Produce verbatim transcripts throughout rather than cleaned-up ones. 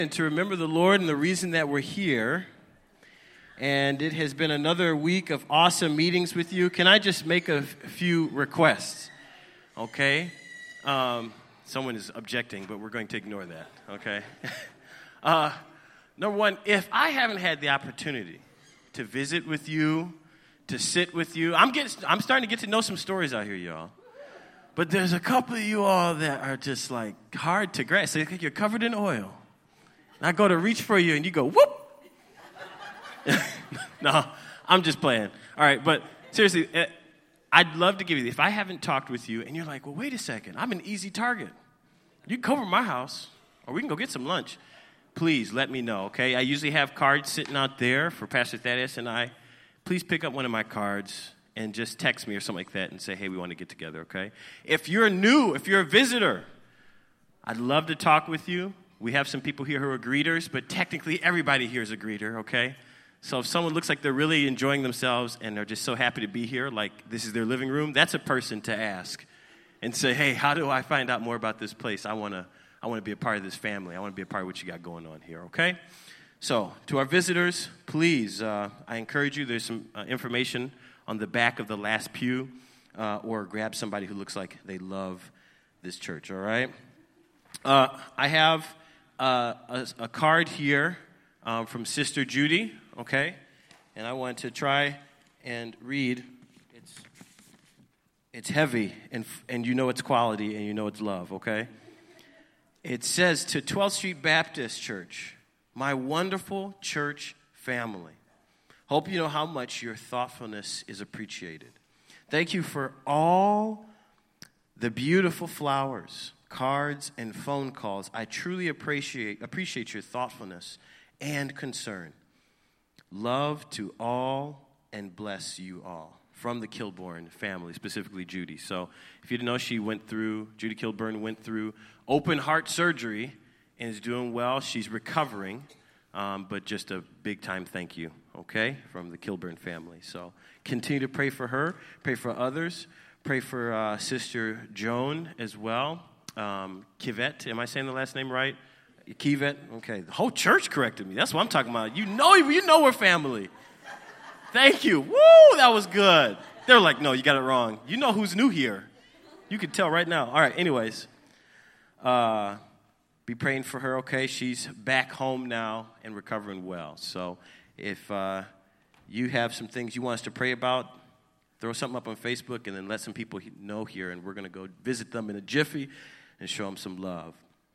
And to remember the Lord and the reason that we're here. And it has been another week of awesome meetings with you. Can I just make a f- few requests? Okay? Um, someone is objecting, but we're going to ignore that. Okay? uh, number one, if I haven't had the opportunity to visit with you, to sit with you, I'm getting, I'm starting to get to know some stories out here, y'all. But there's a couple of you all that are just like hard to grasp. They think you're covered in oil. I go to reach for you, and you go, whoop. No, I'm just playing. All right, but seriously, I'd love to give you, if I haven't talked with you, and you're like, well, wait a second, I'm an easy target. You can come over to my house, or we can go get some lunch. Please let me know, okay? I usually have cards sitting out there for Pastor Thaddeus and I. Please pick up one of my cards and just text me or something like that and say, hey, we want to get together, okay? If you're new, if you're a visitor, I'd love to talk with you. We have some people here who are greeters, but technically everybody here is a greeter, okay? So if someone looks like they're really enjoying themselves and they're just so happy to be here, like this is their living room, that's a person to ask and say, hey, how do I find out more about this place? I want to I want to be a part of this family. I want to be a part of what you got going on here, okay? So to our visitors, please, uh, I encourage you, there's some uh, information on the back of the last pew, uh, or grab somebody who looks like they love this church, all right? Uh, I have uh, a, a card here um, from Sister Judy, okay? And I want to try and read. It's it's heavy, and and you know it's quality, and you know it's love, okay? It says, to twelfth Street Baptist Church, my wonderful church family. Hope you know how much your thoughtfulness is appreciated. Thank you for all the beautiful flowers, cards, and phone calls. I truly appreciate appreciate your thoughtfulness and concern. Love to all and bless you all. From the Kilburn family, specifically Judy. So if you didn't know, she went through, Judy Kilburn went through open heart surgery and is doing well. She's recovering, um, but just a big time thank you, okay, from the Kilburn family. So continue to pray for her, pray for others, pray for uh, Sister Joan as well. Um, Kivette, am I saying the last name right? Kivette, okay. The whole church corrected me. That's what I'm talking about. You know, you know we're family. Thank you. Woo, that was good. They're like, no, you got it wrong. You know who's new here. You can tell right now. All right, anyways. Uh, be praying for her, okay? She's back home now and recovering well. So if uh, you have some things you want us to pray about, throw something up on Facebook and then let some people know here, and we're going to go visit them in a jiffy and show them some love.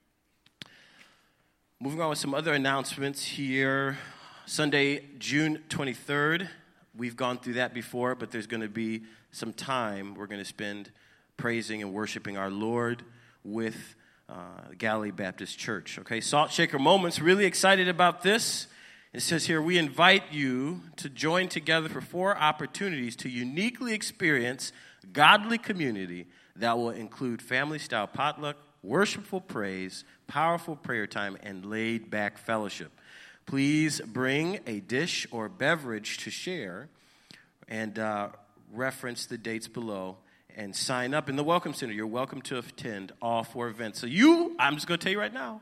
Moving on with some other announcements here. Sunday, June twenty-third. We've gone through that before, but there's going to be some time we're going to spend praising and worshiping our Lord with uh, Galilee Baptist Church. Okay, Salt Shaker Moments, really excited about this. It says here, we invite you to join together for four opportunities to uniquely experience godly community that will include family-style potluck, worshipful praise, powerful prayer time, and laid-back fellowship. Please bring a dish or beverage to share and uh, reference the dates below and sign up in the Welcome Center. You're welcome to attend all four events. So you, I'm just going to tell you right now,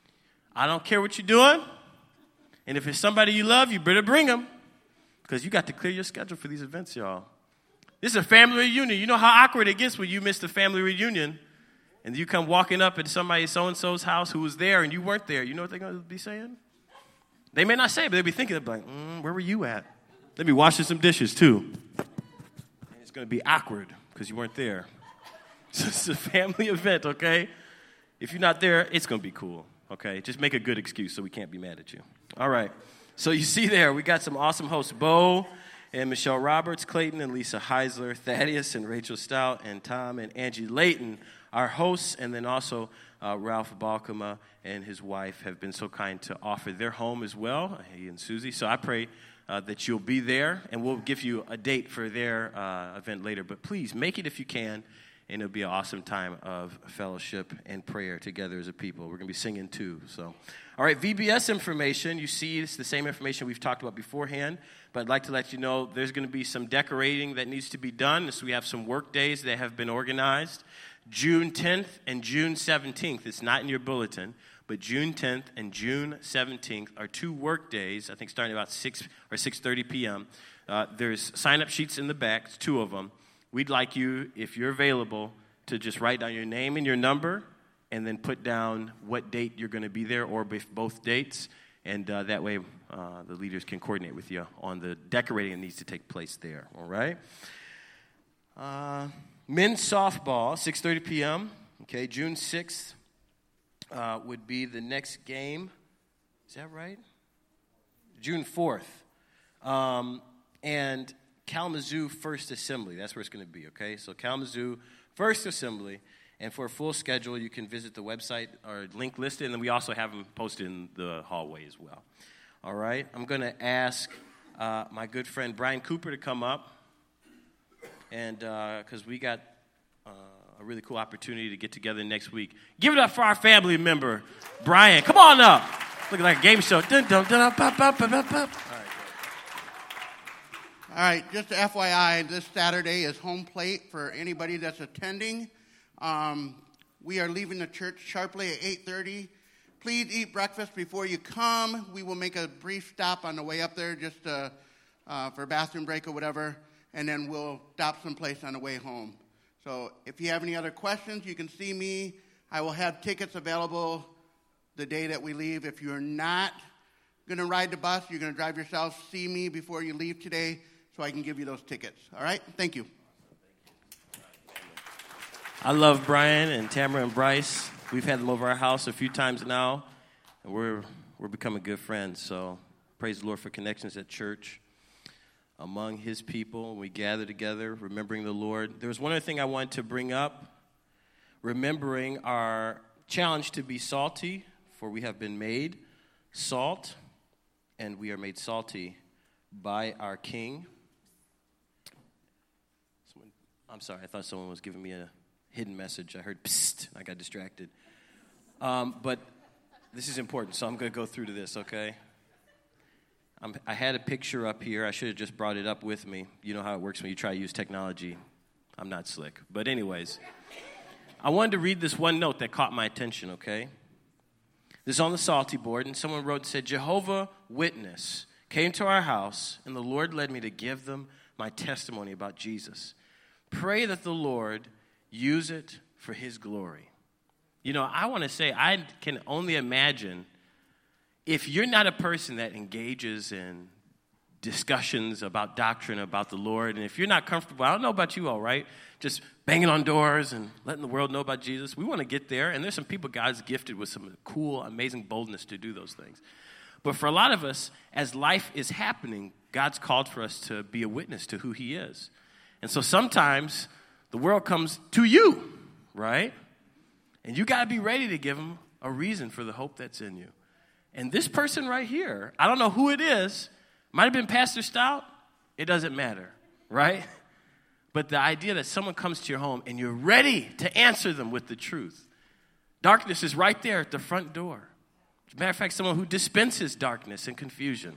I don't care what you're doing. And if it's somebody you love, you better bring them because you got to clear your schedule for these events, y'all. This is a family reunion. You know how awkward it gets when you miss the family reunion and you come walking up at somebody so-and-so's house who was there and you weren't there. You know what they're going to be saying? They may not say it, but they'll be thinking, like, mm, where were you at? Let me washing some dishes, too. And it's going to be awkward because you weren't there. So it's a family event, okay? If you're not there, it's going to be cool, okay? Just make a good excuse so we can't be mad at you. All right. So you see there, we got some awesome hosts, Bo and Michelle Roberts, Clayton and Lisa Heisler, Thaddeus and Rachel Stout, and Tom and Angie Layton, our hosts, and then also uh, Ralph Balkema and his wife have been so kind to offer their home as well, he and Susie. So I pray uh, that you'll be there, and we'll give you a date for their uh, event later. But please, make it if you can, and it'll be an awesome time of fellowship and prayer together as a people. We're going to be singing too. So, all right, V B S information. You see it's the same information we've talked about beforehand, but I'd like to let you know there's going to be some decorating that needs to be done. So we have some work days that have been organized. June tenth and June seventeenth. It's not in your bulletin, But June tenth and June seventeenth are two work days, I think starting about six or six thirty p.m. Uh, there's sign-up sheets in the back, it's two of them. We'd like you, if you're available, to just write down your name and your number and then put down what date you're going to be there or both dates. And uh, that way uh, the leaders can coordinate with you on the decorating that needs to take place there, all right? Uh, men's softball, six thirty p.m., okay, June sixth uh, would be the next game. Is that right? June fourth. Um, and Kalamazoo First Assembly, that's where it's going to be, okay? So Kalamazoo First Assembly, and for a full schedule, you can visit the website or link listed, and then we also have them posted in the hallway as well. All right, I'm going to ask uh, my good friend Brian Cooper to come up, and because uh, we got uh, a really cool opportunity to get together next week. Give it up for our family member, Brian. Come on up. Looking like a game show. Dun, dun, dun, pop, pop, pop, pop, pop. All right. All right, just F Y I, this Saturday is home plate for anybody that's attending. Um, we are leaving the church sharply at eight thirty. Please eat breakfast before you come. We will make a brief stop on the way up there just uh, uh, for a bathroom break or whatever, and then we'll stop someplace on the way home. So if you have any other questions, you can see me. I will have tickets available the day that we leave. If you're not going to ride the bus, you're going to drive yourself, see me before you leave today so I can give you those tickets. All right? Thank you. I love Brian and Tamara and Bryce. We've had them over our house a few times now, and we're we're becoming good friends. So praise the Lord for connections at church among his people. We gather together, remembering the Lord. There was one other thing I wanted to bring up, remembering our challenge to be salty, for we have been made salt, and we are made salty by our King. Someone, I'm sorry, I thought someone was giving me a hidden message. I heard psst, I got distracted. Um, but this is important, so I'm going to go through to this, okay? I'm, I had a picture up here. I should have just brought it up with me. You know how it works when you try to use technology. I'm not slick. But anyways, I wanted to read this one note that caught my attention, okay? This is on the salty board, and someone wrote and said, Jehovah Witness came to our house, and the Lord led me to give them my testimony about Jesus. Pray that the Lord use it for his glory. You know, I want to say, I can only imagine if you're not a person that engages in discussions about doctrine, about the Lord, and if you're not comfortable, I don't know about you all, right? Just banging on doors and letting the world know about Jesus. We want to get there, and there's some people God's gifted with some cool, amazing boldness to do those things. But for a lot of us, as life is happening, God's called for us to be a witness to who he is. And so sometimes the world comes to you, right? And you got to be ready to give them a reason for the hope that's in you. And this person right here, I don't know who it is, might have been Pastor Stout, it doesn't matter, right? But the idea that someone comes to your home and you're ready to answer them with the truth. Darkness is right there at the front door. As a matter of fact, someone who dispenses darkness and confusion.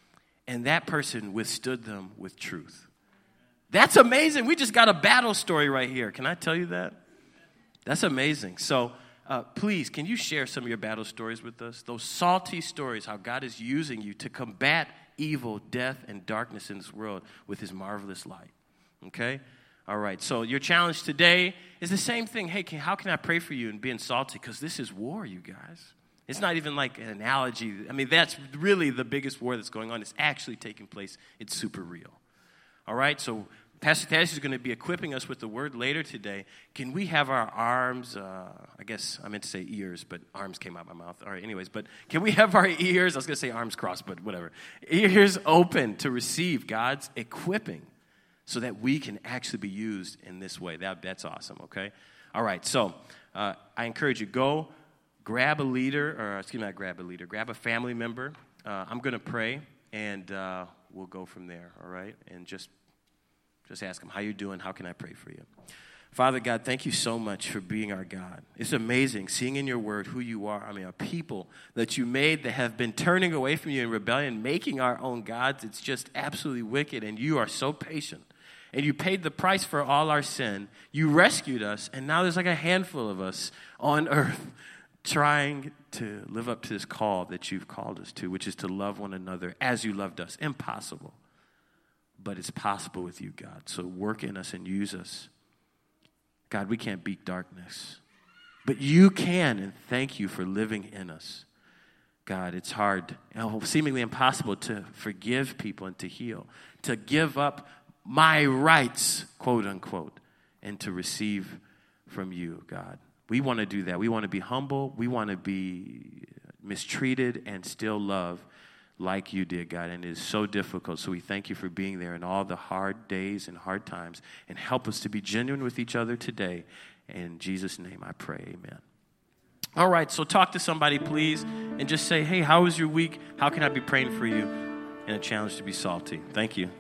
And that person withstood them with truth. That's amazing. We just got a battle story right here. Can I tell you that? That's amazing. So uh, please, can you share some of your battle stories with us? Those salty stories, how God is using you to combat evil, death, and darkness in this world with his marvelous light. Okay? All right. So your challenge today is the same thing. Hey, can, how can I pray for you and being salty? Because this is war, you guys. It's not even like an analogy. I mean, that's really the biggest war that's going on. It's actually taking place. It's super real. All right? So Pastor Thaddeus is going to be equipping us with the word later today. Can we have our arms, uh, I guess I meant to say ears, but arms came out my mouth. All right, anyways, but can we have our ears, I was going to say arms crossed, but whatever, ears open to receive God's equipping so that we can actually be used in this way. That, that's awesome, okay? All right, so uh, I encourage you, go grab a leader, or excuse me, not grab a leader, grab a family member. Uh, I'm going to pray, and uh, we'll go from there, all right? And just Just ask him, how you doing? How can I pray for you? Father God, thank you so much for being our God. It's amazing seeing in your word who you are. I mean, a people that you made that have been turning away from you in rebellion, making our own gods. It's just absolutely wicked, and you are so patient. And you paid the price for all our sin. You rescued us, and now there's like a handful of us on earth trying to live up to this call that you've called us to, which is to love one another as you loved us. Impossible. But it's possible with you, God. So work in us and use us. God, we can't beat darkness. But you can, and thank you for living in us. God, it's hard, seemingly impossible to forgive people and to heal, to give up my rights, quote unquote, and to receive from you, God. We want to do that. We want to be humble. We want to be mistreated and still love like you did, God. And it is so difficult. So we thank you for being there in all the hard days and hard times. And help us to be genuine with each other today. In Jesus' name I pray, amen. All right, so talk to somebody, please, and just say, hey, how was your week? How can I be praying for you? And a challenge to be salty. Thank you.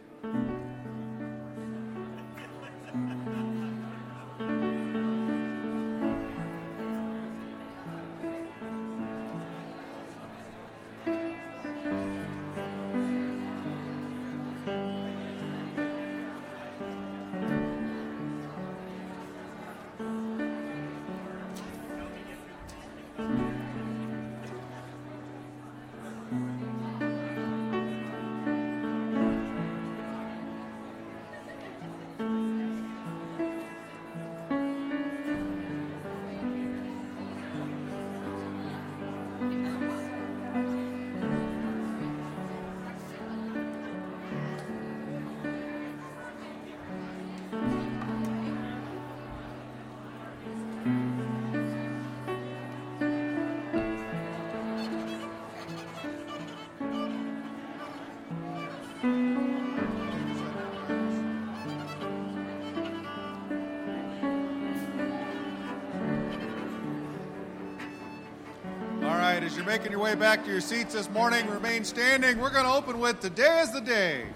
As you're making your way back to your seats this morning, remain standing. We're going to open with Today is the Day.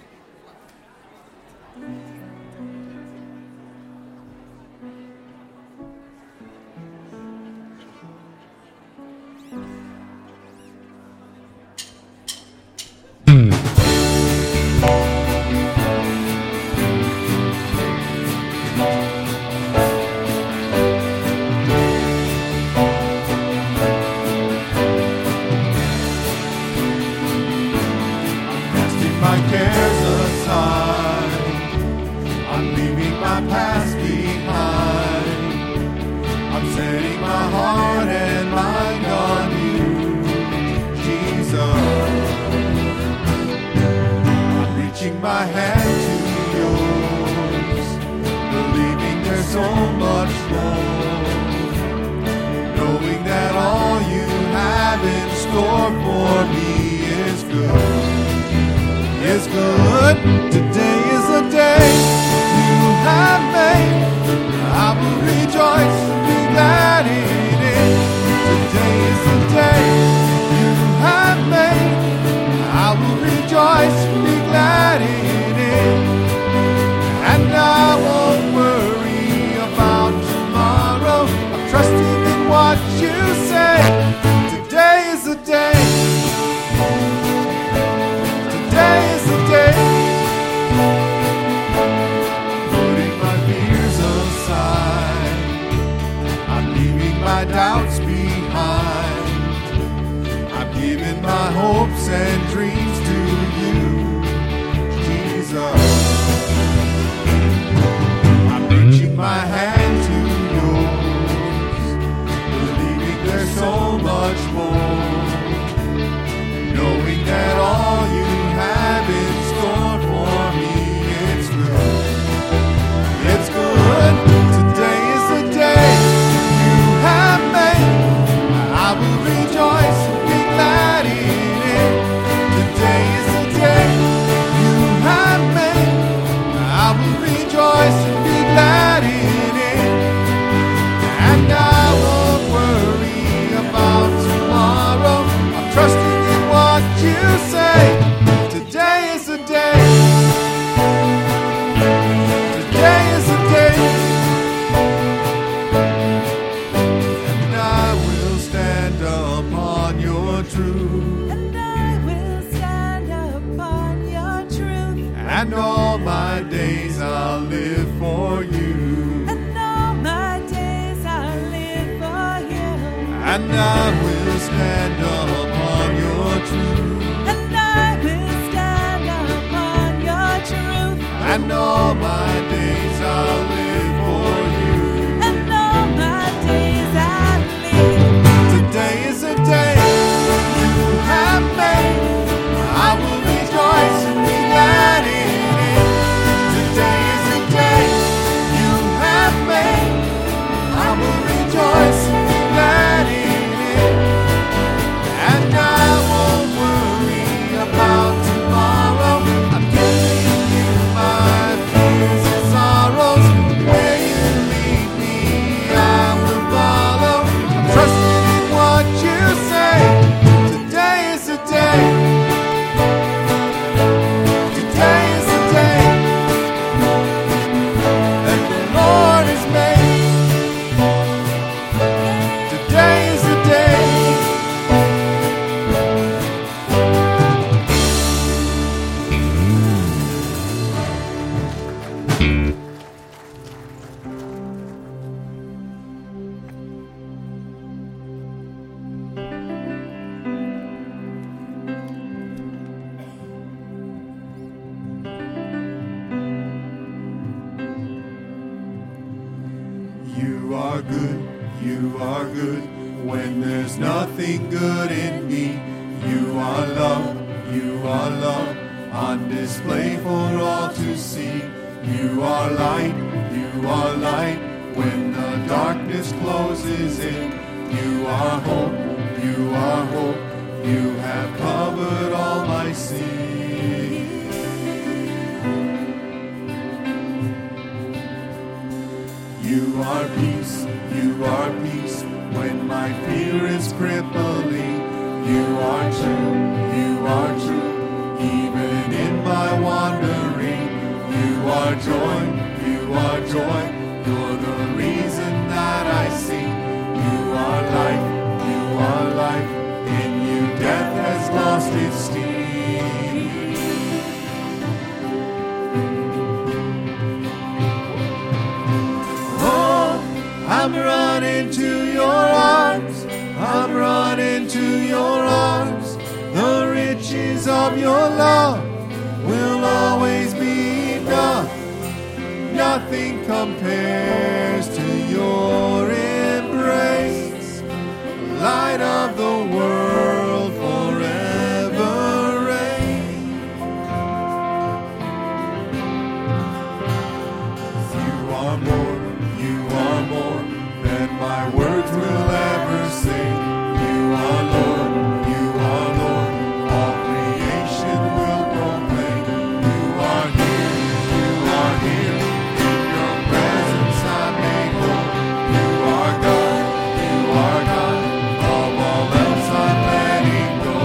And I will stand upon your truth. And I will stand upon your truth. And all my days I'll live for you. And all my days I live. Today is a day you have made. I will rejoice and be glad in it. Today is a day you have made. I will rejoice and be glad in it. And I won't worry about tomorrow. I'm giving you my fears and sorrows. Where you lead me, I will follow. I'm trusting in what you say. Today is the day. Today is the day that the Lord has made. Today is the day. You are good, you are good, when there's nothing good in me. You are love, you are love, on display for all to see. You are light, you are light, when the darkness closes in. You are hope, you are hope, you have covered all my sin. You are peace, you are peace, when my fear is crippling. You are true, you are true, even in my wandering. You are joy, you are joy, you're the reason that I sing. You are life, you are life, in you death has lost its sting. I'm running to your arms, I'm running to your arms. The riches of your love will always be enough. Nothing compares to your embrace. Light of the world forever reign. You are more, you are more than my words will ever say. You are Lord, you are Lord, all creation will proclaim. You are here, you are here, in your presence I'm made whole. You are God, you are God, of all else I'm letting go.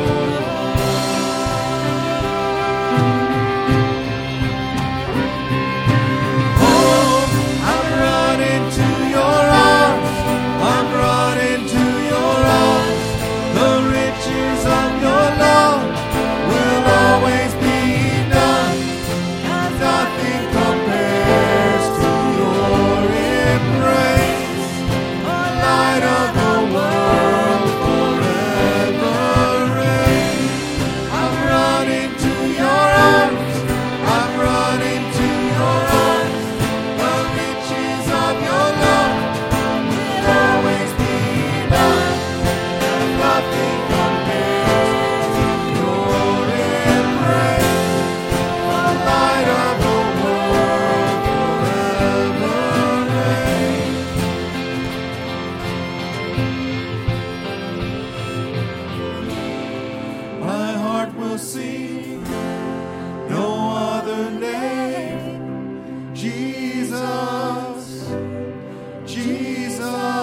Oh, I'm running to your arms, I'm running to your arms. The riches of your love will always be enough. Nothing compares to your embrace. Light of the world forever reign. I'm running to your arms, I'm running to your arms. The riches of your love will always be enough. Nothing compares to your embrace. The light of the world forever reign. My heart will sing no other name. Jesus, Jesus.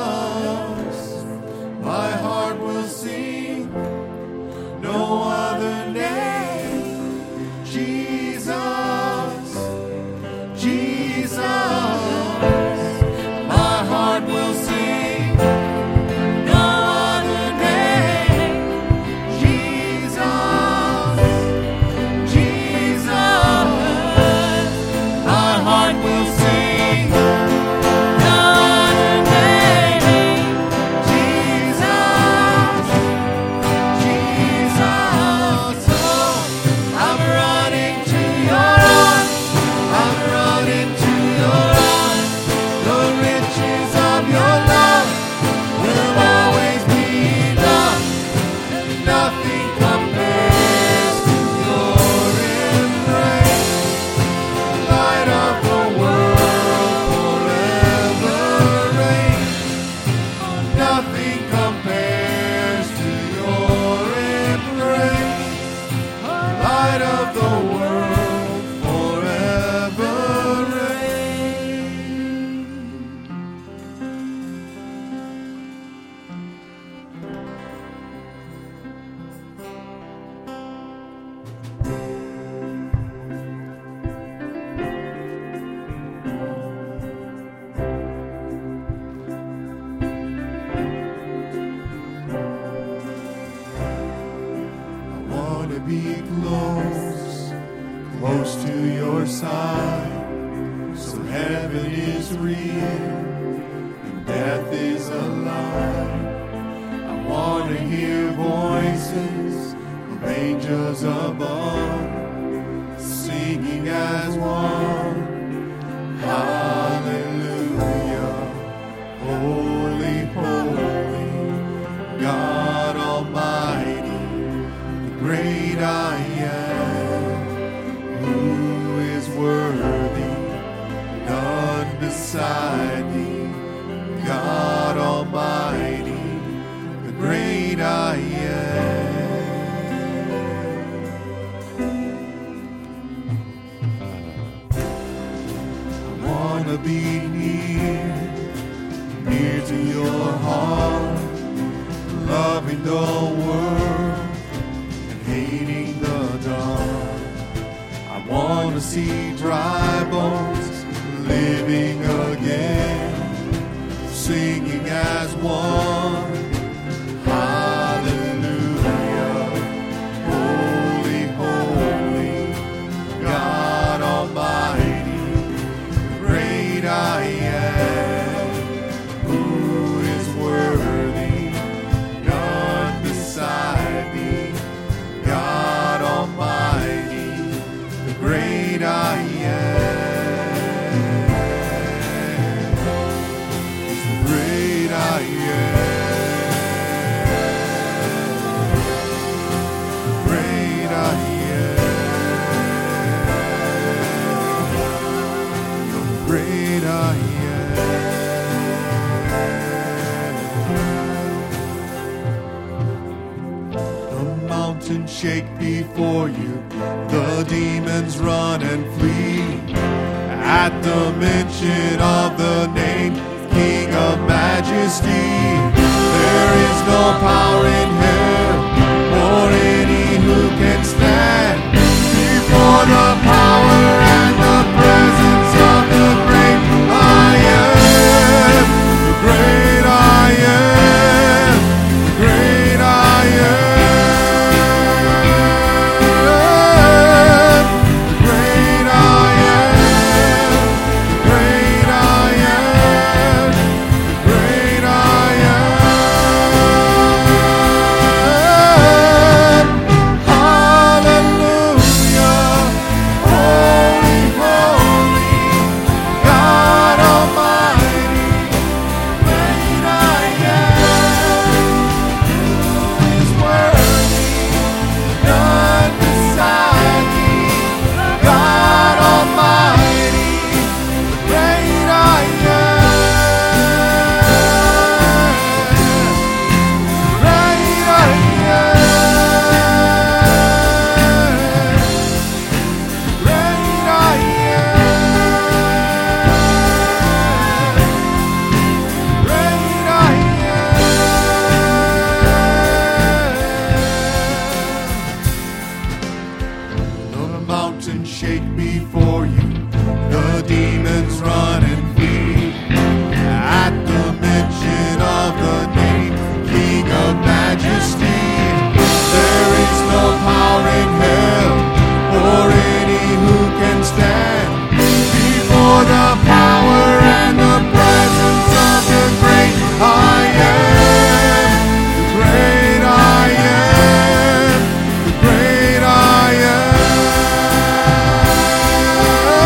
My heart will sing no other name. Jesus, Jesus. My heart will sing no other name. Jesus, Jesus. Nothing compares to your embrace. Light of the world forever reign. Nothing compares to your embrace. Light of the world forever reign. I want to be close, close to your side. So heaven is real and death is a lie. I want to hear voices of angels above, singing as one. Hallelujah. Holy, holy, God Almighty, the great I am, who is worthy, none beside thee, God Almighty, the great I am. I want to be near, near to your heart, loving the world and hating the dark. I want to see dry bones living again, singing as one. Hallelujah. Holy, holy, God Almighty, great I am, who is worthy, none beside thee, God Almighty, the great I am. He's the great I am. Great I am. You're the great I am. The mountains shake before you, the demons run and flee at the mention of the name King of Majesty. There is no power in hell or any who can stand before the power and the presence of the great I am. The great I am. The great I am. The great I am. The great I am. The great I am. Hallelujah. Holy, holy, God Almighty, great I am. Who is worthy, none beside thee, God Almighty, great I am. Great I am. Great I am. Great I am. Though the mountains shake before you, the demons run and flee at the mention of the name King of Majesty. There is no power in hell or any who can stand before the power and the presence of the great I am. The great I am. The great I am.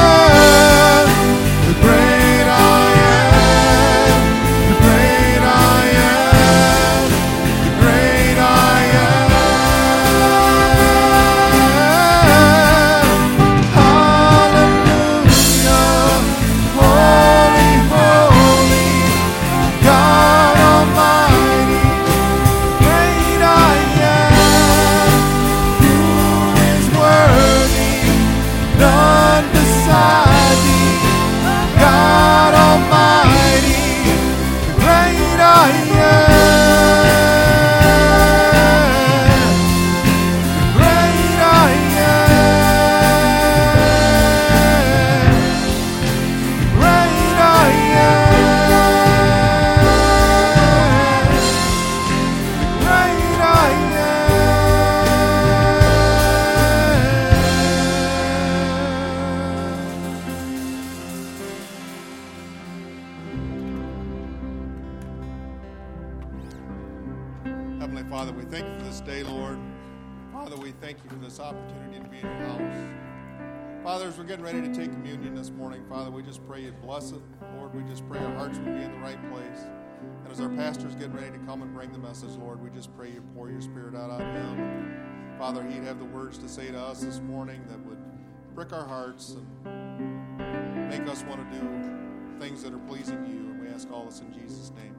today, Lord. Father, we thank you for this opportunity to be in your house. Father, as we're getting ready to take communion this morning, Father, we just pray you'd bless it. Lord, we just pray our hearts would be in the right place. And as our pastor's getting ready to come and bring the message, Lord, we just pray you pour your Spirit out on him. Father, he'd have the words to say to us this morning that would prick our hearts and make us want to do things that are pleasing to you. And we ask all this in Jesus' name.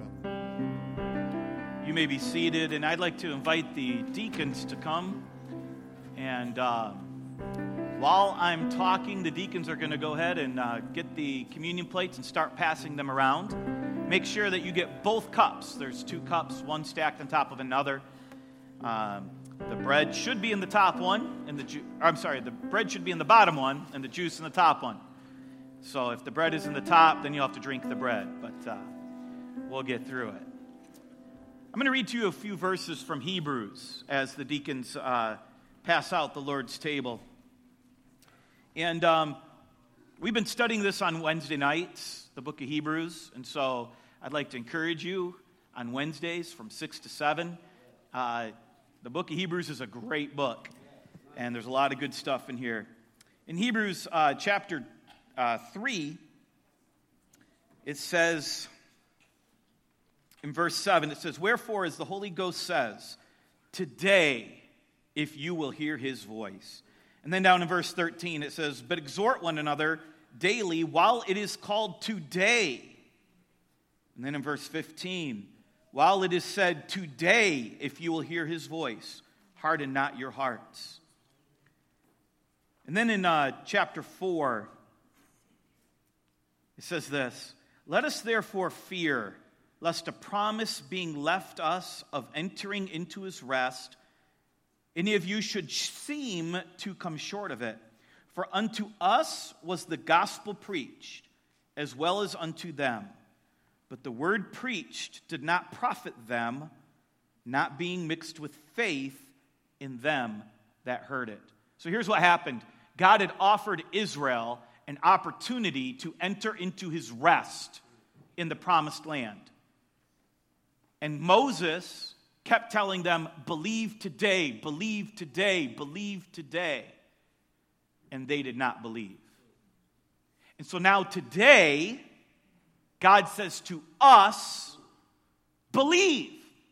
Amen. You may be seated, and I'd like to invite the deacons to come. And uh, while I'm talking, the deacons are going to go ahead and uh, get the communion plates and start passing them around. Make sure that you get both cups. There's two cups, one stacked on top of another. Um, the bread should be in the top one, and the ju- I'm sorry, the bread should be in the bottom one, and the juice in the top one. So if the bread is in the top, then you'll have to drink the bread. But uh, we'll get through it. I'm going to read to you a few verses from Hebrews as the deacons uh, pass out the Lord's table. And um, we've been studying this on Wednesday nights, the book of Hebrews. And so I'd like to encourage you on Wednesdays from six to seven. Uh, the book of Hebrews is a great book, and there's a lot of good stuff in here. In Hebrews uh, chapter uh, three, it says... in verse seven, it says, "Wherefore, as the Holy Ghost says, today, if you will hear his voice." And then down in verse thirteen, it says, "But exhort one another daily while it is called today." And then in verse fifteen, "While it is said today, if you will hear his voice, harden not your hearts." And then in uh, chapter four, it says this, "Let us therefore fear, lest a promise being left us of entering into his rest, any of you should seem to come short of it. For unto us was the gospel preached, as well as unto them. But the word preached did not profit them, not being mixed with faith in them that heard it." So here's what happened. God had offered Israel an opportunity to enter into his rest in the promised land. And Moses kept telling them, believe today, believe today, believe today. And they did not believe. And so now today, God says to us, believe.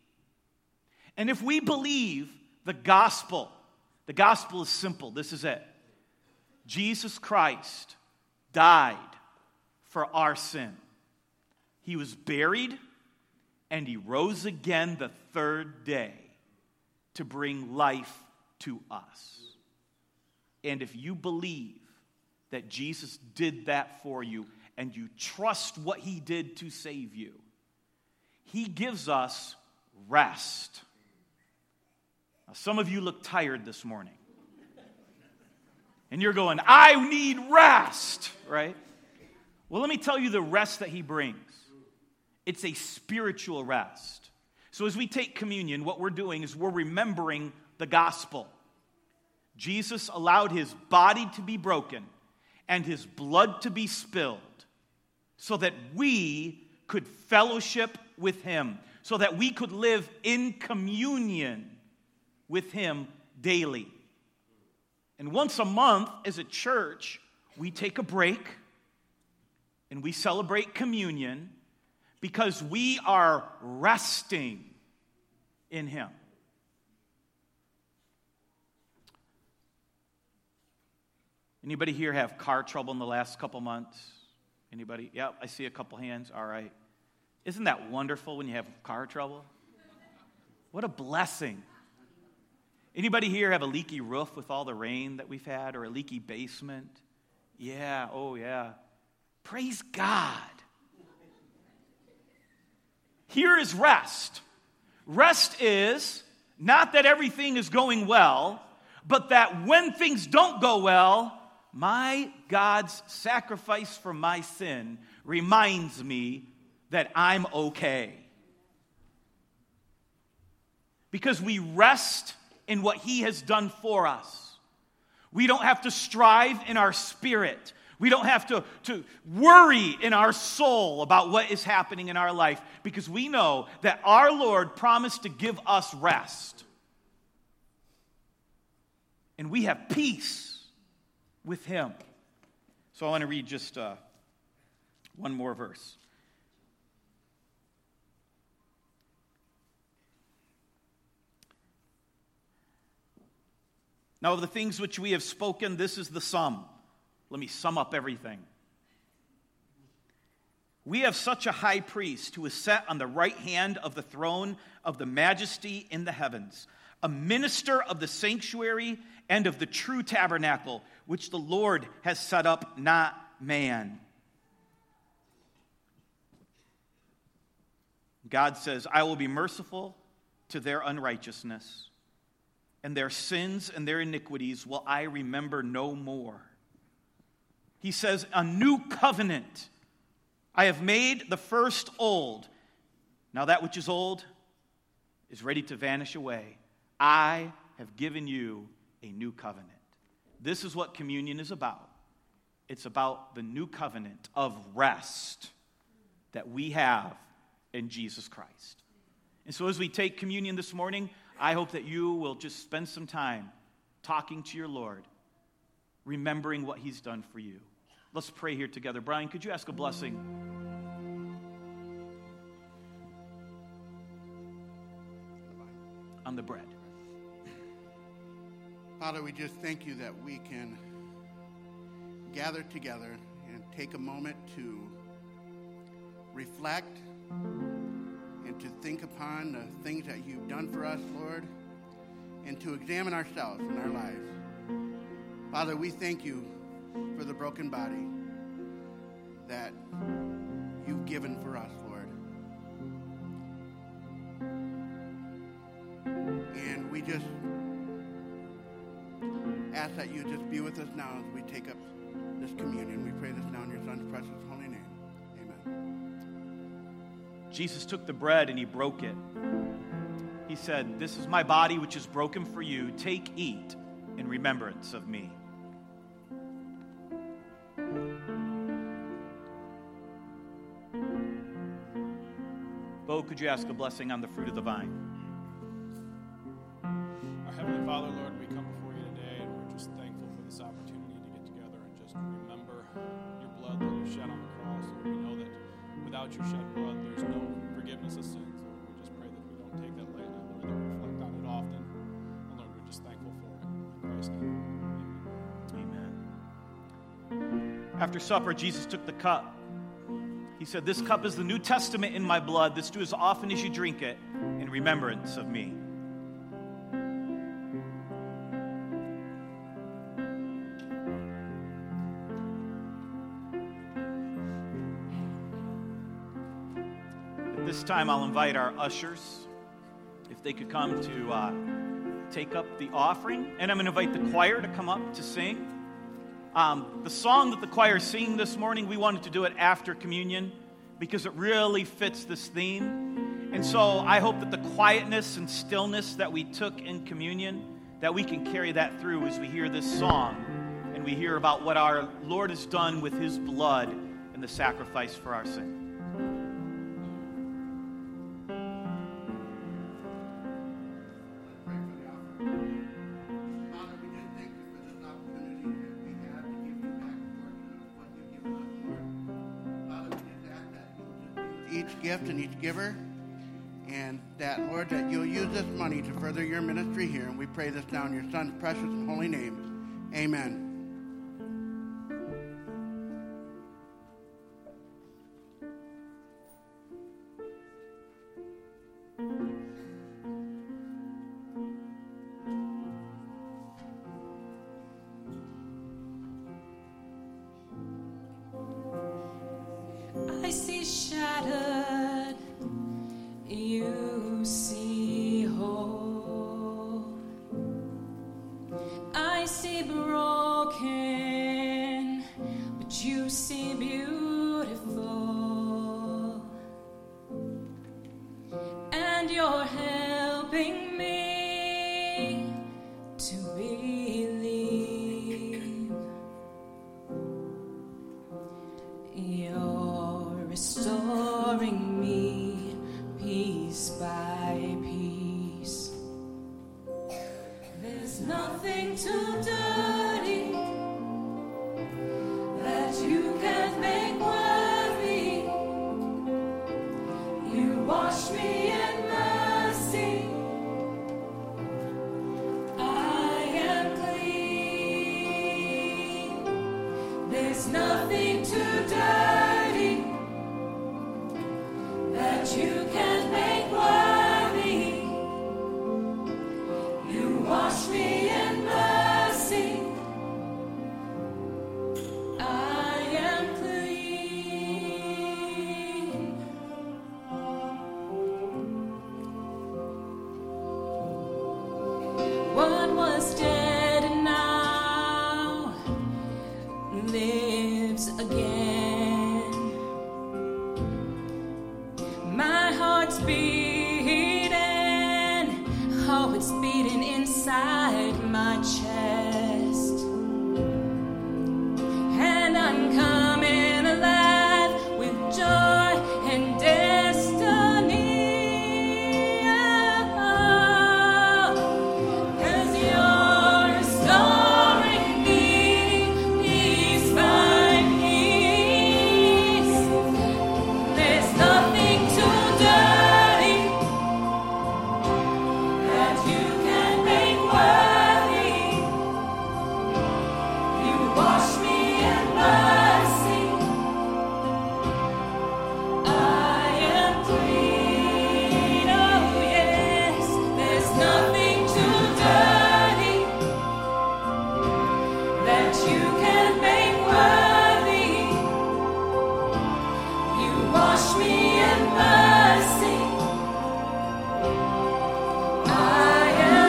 And if we believe the gospel, the gospel is simple. This is it. Jesus Christ died for our sin. He was buried, and he rose again the third day to bring life to us. And if you believe that Jesus did that for you, and you trust what he did to save you, he gives us rest. Now, some of you look tired this morning. And you're going, I need rest, right? Well, let me tell you the rest that he brings. It's a spiritual rest. So as we take communion, what we're doing is we're remembering the gospel. Jesus allowed his body to be broken and his blood to be spilled so that we could fellowship with him, so that we could live in communion with him daily. And once a month, as a church, we take a break and we celebrate communion because we are resting in him. Anybody here have car trouble in the last couple months? Anybody? Yeah, I see a couple hands. All right. Isn't that wonderful when you have car trouble? What a blessing. Anybody here have a leaky roof with all the rain that we've had, or a leaky basement? Yeah, oh yeah. Praise God. Here is rest. Rest is not that everything is going well, but that when things don't go well, my God's sacrifice for my sin reminds me that I'm okay. Because we rest in what he has done for us. We don't have to strive in our spirit. We don't have to, to worry in our soul about what is happening in our life, because we know that our Lord promised to give us rest. and we have peace with him. So I want to read just uh, one more verse. Now, of the things which we have spoken, this is the sum. Let me sum up everything. We have such a high priest who is set on the right hand of the throne of the majesty in the heavens, a minister of the sanctuary and of the true tabernacle, which the Lord has set up, not man. God says, I will be merciful to their unrighteousness, and their sins and their iniquities will I remember no more. He says, a new covenant I have made, the first old. Now that which is old is ready to vanish away. I have given you a new covenant. This is what communion is about. It's about the new covenant of rest that we have in Jesus Christ. And so as we take communion this morning, I hope that you will just spend some time talking to your Lord, remembering what he's done for you. Let's pray here together. Brian, could you ask a blessing? On the bread. Father, we just thank you that we can gather together and take a moment to reflect and to think upon the things that you've done for us, Lord, and to examine ourselves in our lives. Father, we thank you for the broken body that you've given for us, Lord. And we just ask that you just be with us now as we take up this communion. We pray this now in your Son's precious holy name. Amen. Jesus took the bread and he broke it. He said, this is my body which is broken for you. Take, eat in remembrance of me. Bo, could you ask a blessing on the fruit of the vine? Our Heavenly Father, Lord, we come before you today, and we're just thankful for this opportunity to get together and just remember your blood that you shed on the cross. Lord, we know that without your shed blood, there's no forgiveness of sins. Lord, we just pray that we don't take that lightly, Lord, that we reflect on it often. And Lord, we're just thankful for it. In Christ's name, amen. Amen. After supper, Jesus took the cup. He said, this cup is the New Testament in my blood. This do as often as you drink it in remembrance of me. At this time, I'll invite our ushers, if they could come to uh, take up the offering. And I'm going to invite the choir to come up to sing. Um, the song that the choir is singing this morning, we wanted to do it after communion because it really fits this theme. And so I hope that the quietness and stillness that we took in communion, that we can carry that through as we hear this song and we hear about what our Lord has done with his blood and the sacrifice for our sin. Each gift and each giver, and that, Lord, that you'll use this money to further your ministry here, and we pray this now in your Son's precious and holy name. Amen. I see shattered, you see whole. I see broken, but you see beautiful. And you're helping me to believe. You're restoring me piece by piece. There's There's nothing too dirty that you can't make worthy. You wash me in mercy. I am clean. There's nothing too dirty that you can't make worthy. You wash me in mercy. I am clean. What was dead and now lives again. My heart's beating, oh, it's beating inside my chest. And I'm coming alive with joy and destiny. Cause you're restoring me, piece by piece. There's nothing too dirty that you can make worthy. You wash me in mercy. I am clean. Oh yes, there's nothing too dirty that you can make worthy. You wash me in mercy. I am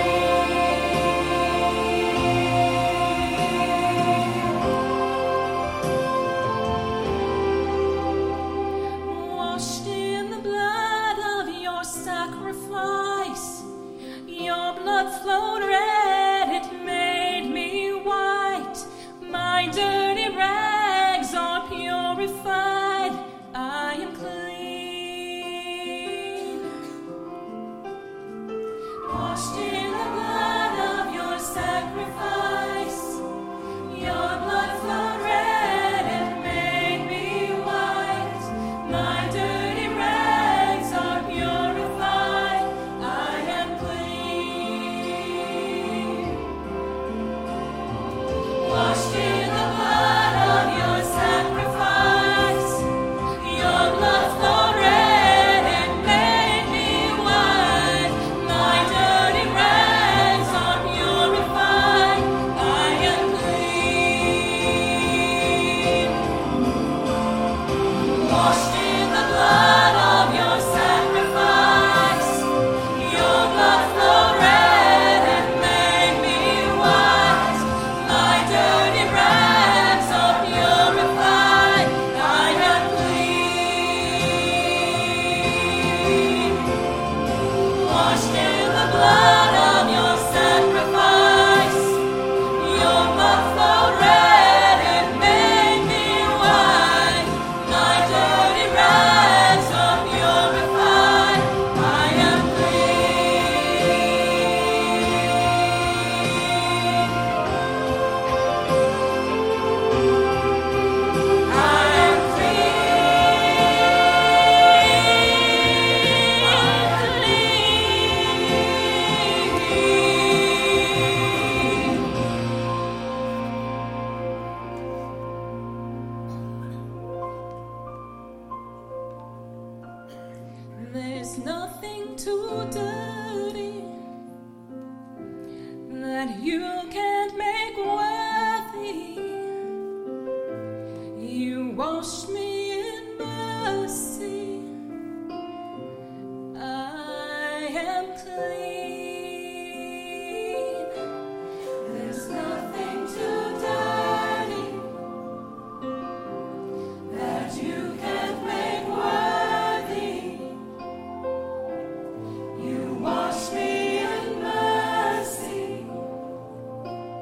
clean. Washed in the blood of your sacrifice. Your blood flowed red, it made me white. My dirty rags are purified. I am clean. Washed in the blood of your sacrifice. Your blood flowed red and made me white. My dirty rags are purified. I am clean. Washed in the blood of your sacrifice. Your blood flowed red and made me white. My dirty rags are purified. I am clean. Washed in the blood of your sacrifice. Your blood flowed red and made me white. My dirty rags are purified. I am clean. Washed in the blood of your sacrifice. Your blood flowed red and made me white. My dirty rags are purified. I am clean. I am clean. There's nothing too dirty that you can't make worthy. You wash me in mercy. I am clean. There's nothing too dirty that you can't make worthy. You wash me in mercy.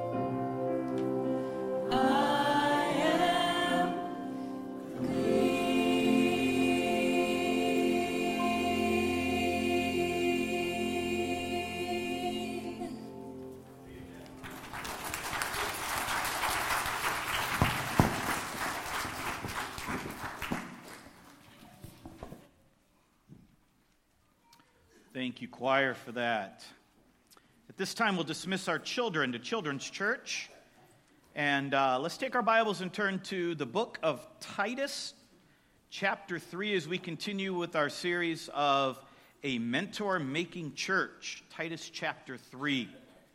Thank you, choir, for that. At this time, we'll dismiss our children to Children's Church. And uh, let's take our Bibles and turn to the book of Titus, chapter three, as we continue with our series of A Mentor-Making Church. Titus chapter three.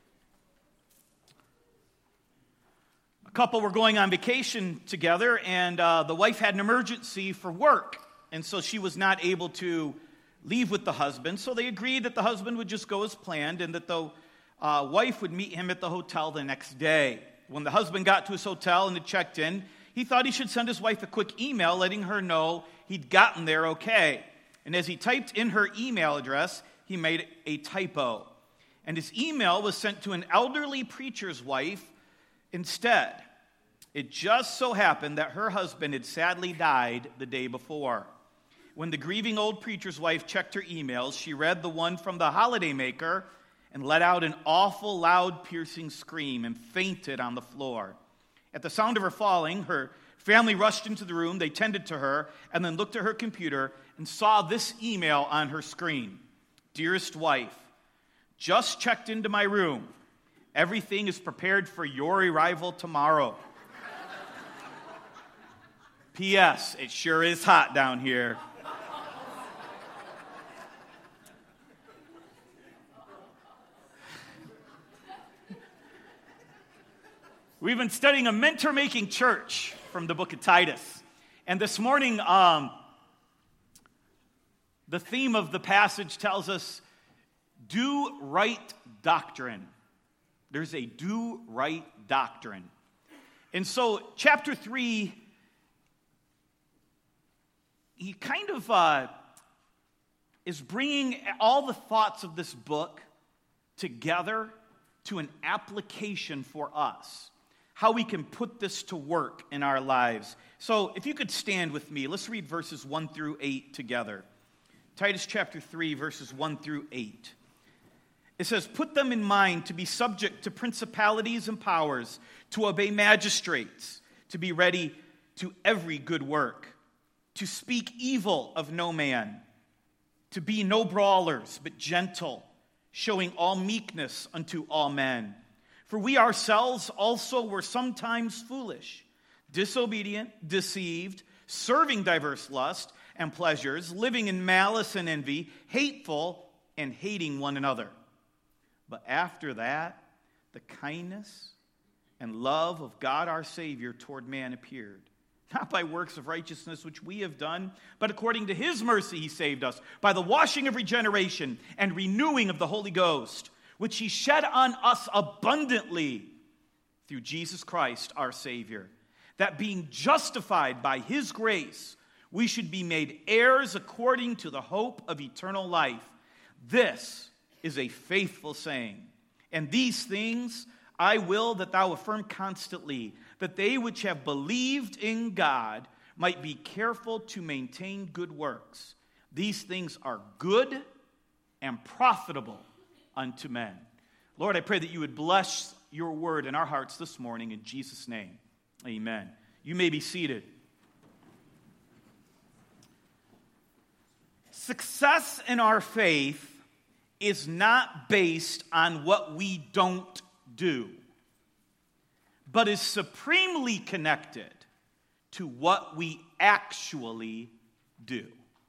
A couple were going on vacation together, and uh, the wife had an emergency for work. And so she was not able to leave with the husband. So they agreed that the husband would just go as planned and that the uh, wife would meet him at the hotel the next day. When the husband got to his hotel and had checked in, he thought he should send his wife a quick email letting her know he'd gotten there okay. And as he typed in her email address, he made a typo. And his email was sent to an elderly preacher's wife instead. It just so happened that her husband had sadly died the day before. When the grieving old preacher's wife checked her emails, she read the one from the holiday maker and let out an awful, loud, piercing scream and fainted on the floor. At the sound of her falling, her family rushed into the room. They tended to her and then looked at her computer and saw this email on her screen. Dearest wife, just checked into my room. Everything is prepared for your arrival tomorrow. P S. It sure is hot down here. We've been studying a mentor-making church from the book of Titus. And this morning, um, the theme of the passage tells us, do right doctrine. There's a do right doctrine. And so, chapter three, he kind of uh, is bringing all the thoughts of this book together to an application for us. How we can put this to work in our lives. So if you could stand with me, let's read verses one through eight together. Titus chapter three, verses one through eight. It says, put them in mind to be subject to principalities and powers, to obey magistrates, to be ready to every good work, to speak evil of no man, to be no brawlers, but gentle, showing all meekness unto all men. For we ourselves also were sometimes foolish, disobedient, deceived, serving diverse lusts and pleasures, living in malice and envy, hateful, and hating one another. But after that, the kindness and love of God our Savior toward man appeared, not by works of righteousness which we have done, but according to his mercy he saved us, by the washing of regeneration and renewing of the Holy Ghost, which he shed on us abundantly through Jesus Christ our Savior, that being justified by his grace, we should be made heirs according to the hope of eternal life. This is a faithful saying. And these things I will that thou affirm constantly, that they which have believed in God might be careful to maintain good works. These things are good and profitable unto men. Lord, I pray that you would bless your word in our hearts this morning in Jesus' name. Amen. You may be seated. Success in our faith is not based on what we don't do, but is supremely connected to what we actually do.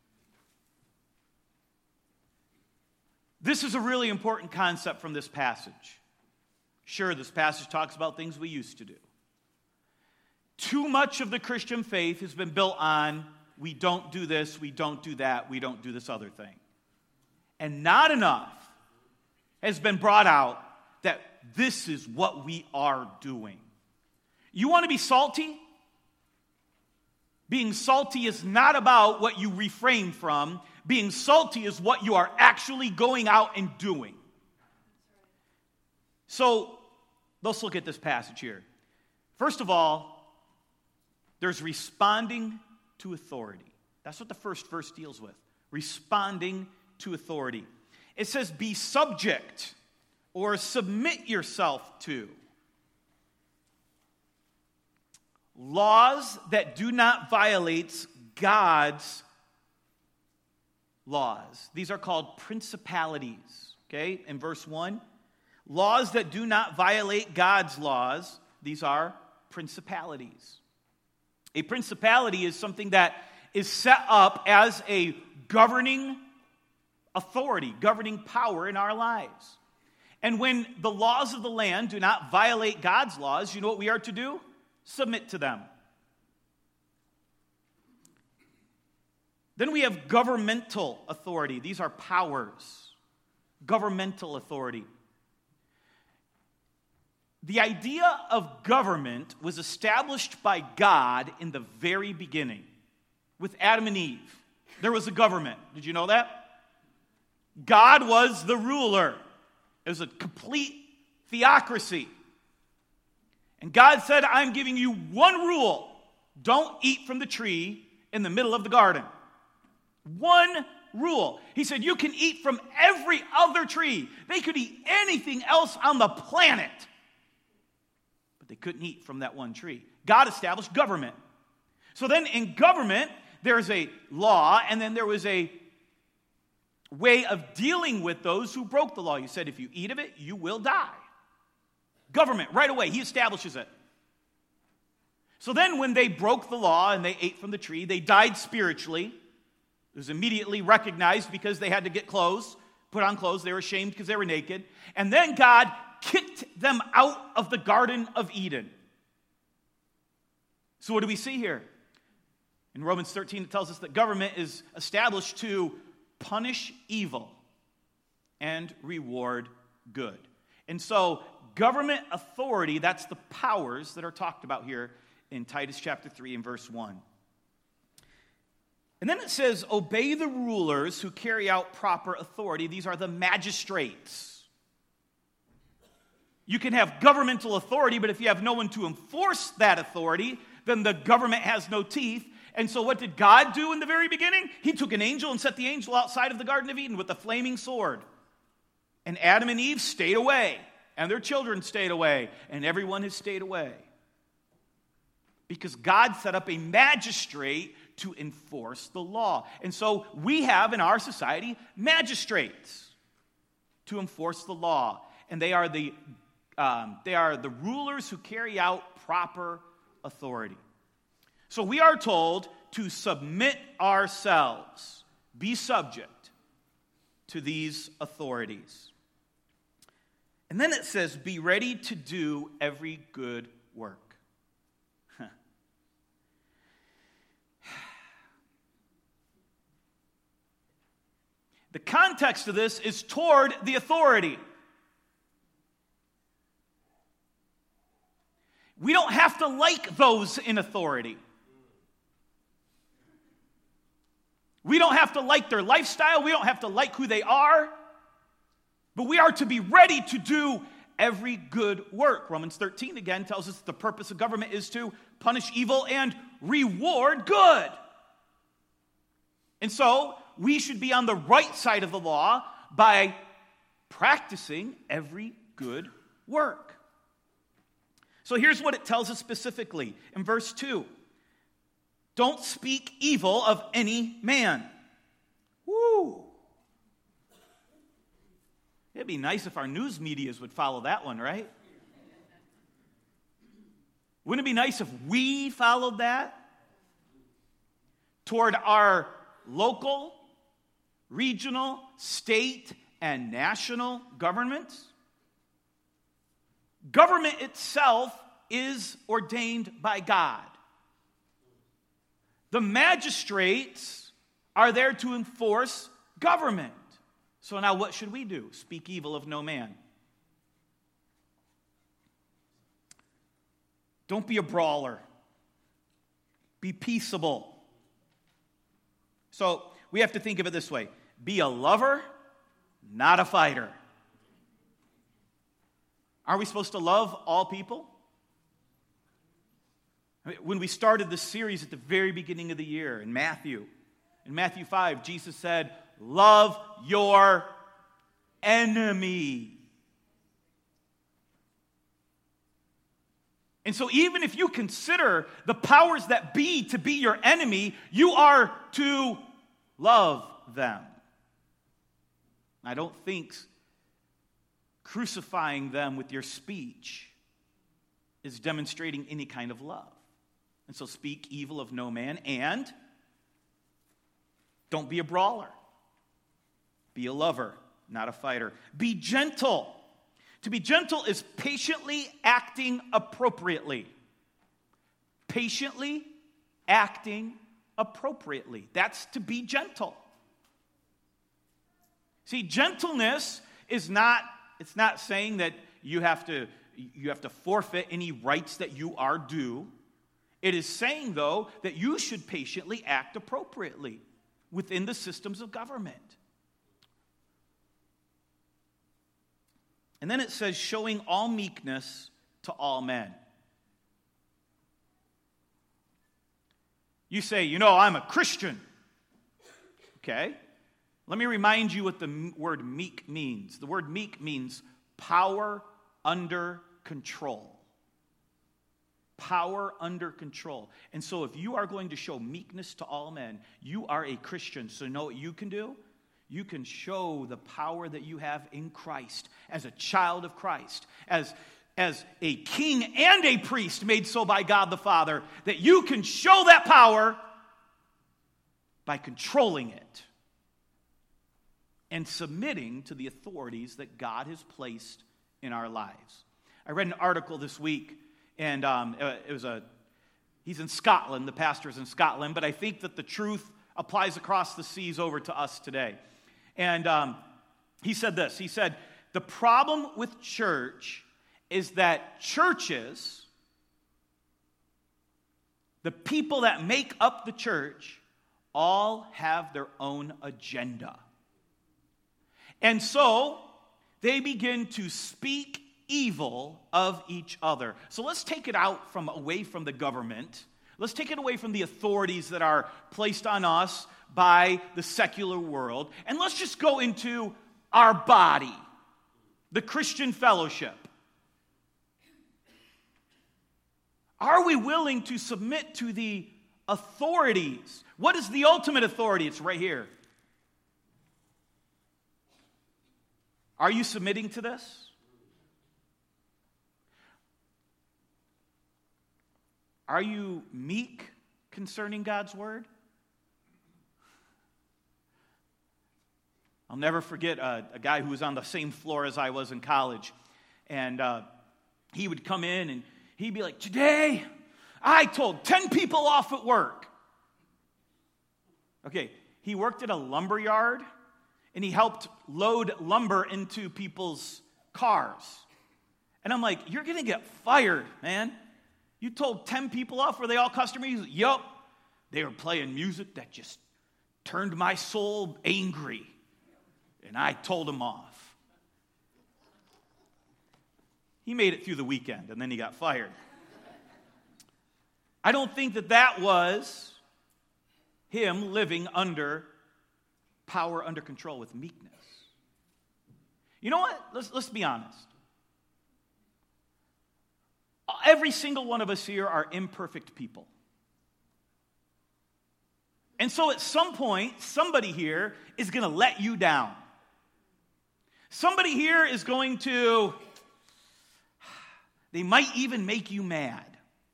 This is a really important concept from this passage. Sure, this passage talks about things we used to do. Too much of the Christian faith has been built on we don't do this, we don't do that, we don't do this other thing. And not enough has been brought out that this is what we are doing. You want to be salty? Being salty is not about what you refrain from. Being salty is what you are actually going out and doing. So, let's look at this passage here. First of all, there's responding to authority. That's what the first verse deals with. Responding to authority. It says, be subject or submit yourself to laws that do not violate God's laws. These are called principalities, okay? In verse one, laws that do not violate God's laws, these are principalities. A principality is something that is set up as a governing authority, governing power in our lives. And when the laws of the land do not violate God's laws, you know what we are to do? Submit to them. Then we have governmental authority. These are powers. Governmental authority. The idea of government was established by God in the very beginning with Adam and Eve. There was a government. Did you know that? God was the ruler. It was a complete theocracy. And God said, I'm giving you one rule. Don't eat from the tree in the middle of the garden. One rule. He said, you can eat from every other tree. They could eat anything else on the planet. But they couldn't eat from that one tree. God established government. So then in government, there's a law, and then there was a way of dealing with those who broke the law. You said, if you eat of it, you will die. Government, right away, he establishes it. So then when they broke the law and they ate from the tree, they died spiritually. It was immediately recognized because they had to get clothes, put on clothes. They were ashamed because they were naked. And then God kicked them out of the Garden of Eden. So what do we see here? In Romans thirteen, it tells us that government is established to punish evil and reward good. And so government authority, that's the powers that are talked about here in Titus chapter three and verse one. And then it says, obey the rulers who carry out proper authority. These are the magistrates. You can have governmental authority, but if you have no one to enforce that authority, then the government has no teeth. And so what did God do in the very beginning? He took an angel and set the angel outside of the Garden of Eden with a flaming sword. And Adam and Eve stayed away, and their children stayed away, and everyone has stayed away. Because God set up a magistrate to enforce the law. And so we have in our society magistrates to enforce the law. And they are the, um, they are the rulers who carry out proper authority. So we are told to submit ourselves, be subject to these authorities. And then it says, be ready to do every good work. The context of this is toward the authority. We don't have to like those in authority. We don't have to like their lifestyle. We don't have to like who they are. But we are to be ready to do every good work. Romans thirteen again tells us the purpose of government is to punish evil and reward good. And so we should be on the right side of the law by practicing every good work. So here's what it tells us specifically in verse two. Don't speak evil of any man. Woo! It'd be nice if our news medias would follow that one, right? Wouldn't it be nice if we followed that? Toward our local, regional, state, and national governments? Government itself is ordained by God. The magistrates are there to enforce government. So now what should we do? Speak evil of no man. Don't be a brawler. Be peaceable. So we have to think of it this way. Be a lover, not a fighter. Are we supposed to love all people? When we started this series at the very beginning of the year in Matthew, in Matthew five, Jesus said, love your enemy. And so even if you consider the powers that be to be your enemy, you are to love them. I don't think crucifying them with your speech is demonstrating any kind of love. And so speak evil of no man, and don't be a brawler. Be a lover, not a fighter. Be gentle. To be gentle is patiently acting appropriately. Patiently acting appropriately. That's to be gentle. See, gentleness is not, it's not saying that you have to, you have to forfeit any rights that you are due. It is saying, though, that you should patiently act appropriately within the systems of government. And then it says, showing all meekness to all men. You say, you know, I'm a Christian. Okay. Let me remind you what the word meek means. The word meek means power under control. Power under control. And so if you are going to show meekness to all men, you are a Christian. So you know what you can do? You can show the power that you have in Christ as a child of Christ, as, as a king and a priest made so by God the Father, that you can show that power by controlling it and submitting to the authorities that God has placed in our lives. I read an article this week, and um, it was a, he's in Scotland, the pastor's in Scotland, but I think that the truth applies across the seas over to us today. And um, he said this, he said, the problem with church is that churches, the people that make up the church, all have their own agenda. And so they begin to speak evil of each other. So let's take it out from away from the government. Let's take it away from the authorities that are placed on us by the secular world. And let's just go into our body, the Christian fellowship. Are we willing to submit to the authorities? What is the ultimate authority? It's right here. Are you submitting to this? Are you meek concerning God's word? I'll never forget a, a guy who was on the same floor as I was in college. And uh, he would come in and he'd be like, today I told ten people off at work. Okay, he worked at a lumber yard and he helped load lumber into people's cars. And I'm like, you're going to get fired, man. You told ten people off. Were they all customers? Yup. They were playing music that just turned my soul angry. And I told them off. He made it through the weekend, and then he got fired. I don't think that that was him living under power, under control with meekness. You know what? Let's, let's be honest. Every single one of us here are imperfect people. And so at some point, somebody here is going to let you down. Somebody here is going to, they might even make you mad.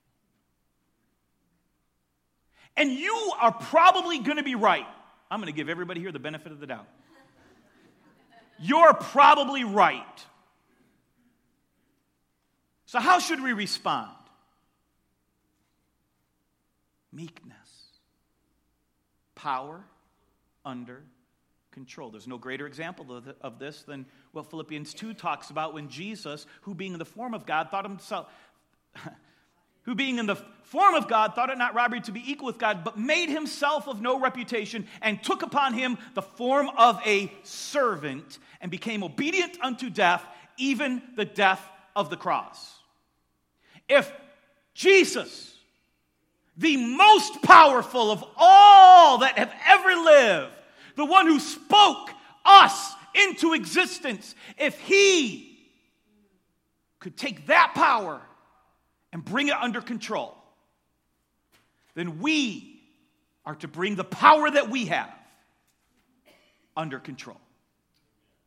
And you are probably going to be right. I'm going to give everybody here the benefit of the doubt. You're probably right. So how should we respond? Meekness. Power under control. There's no greater example of this than what Philippians two talks about when Jesus, who being in the form of God, thought himself, who being in the form of God, thought it not robbery to be equal with God, but made himself of no reputation, and took upon him the form of a servant, and became obedient unto death, even the death of the cross. If Jesus, the most powerful of all that have ever lived, the one who spoke us into existence, if he could take that power and bring it under control, then we are to bring the power that we have under control.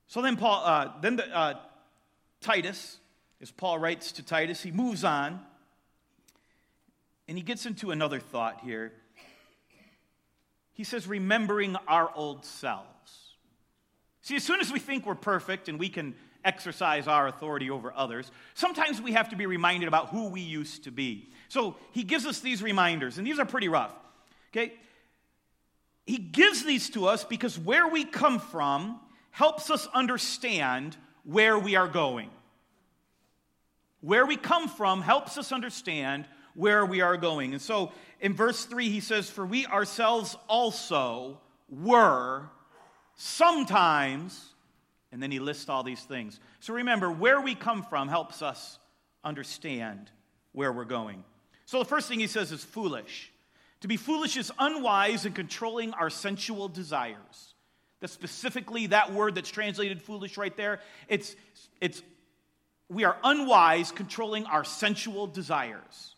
So then Paul, uh, then the, uh, Titus, as Paul writes to Titus, he moves on, and he gets into another thought here. He says, remembering our old selves. See, as soon as we think we're perfect and we can exercise our authority over others, sometimes we have to be reminded about who we used to be. So he gives us these reminders, and these are pretty rough. Okay? He gives these to us because where we come from helps us understand where we are going. Where we come from helps us understand where we are going. And so in verse three, he says, for we ourselves also were sometimes, and then he lists all these things. So remember, where we come from helps us understand where we're going. So the first thing he says is foolish. To be foolish is unwise in controlling our sensual desires. That's specifically that word that's translated foolish right there. It's, it's we are unwise controlling our sensual desires.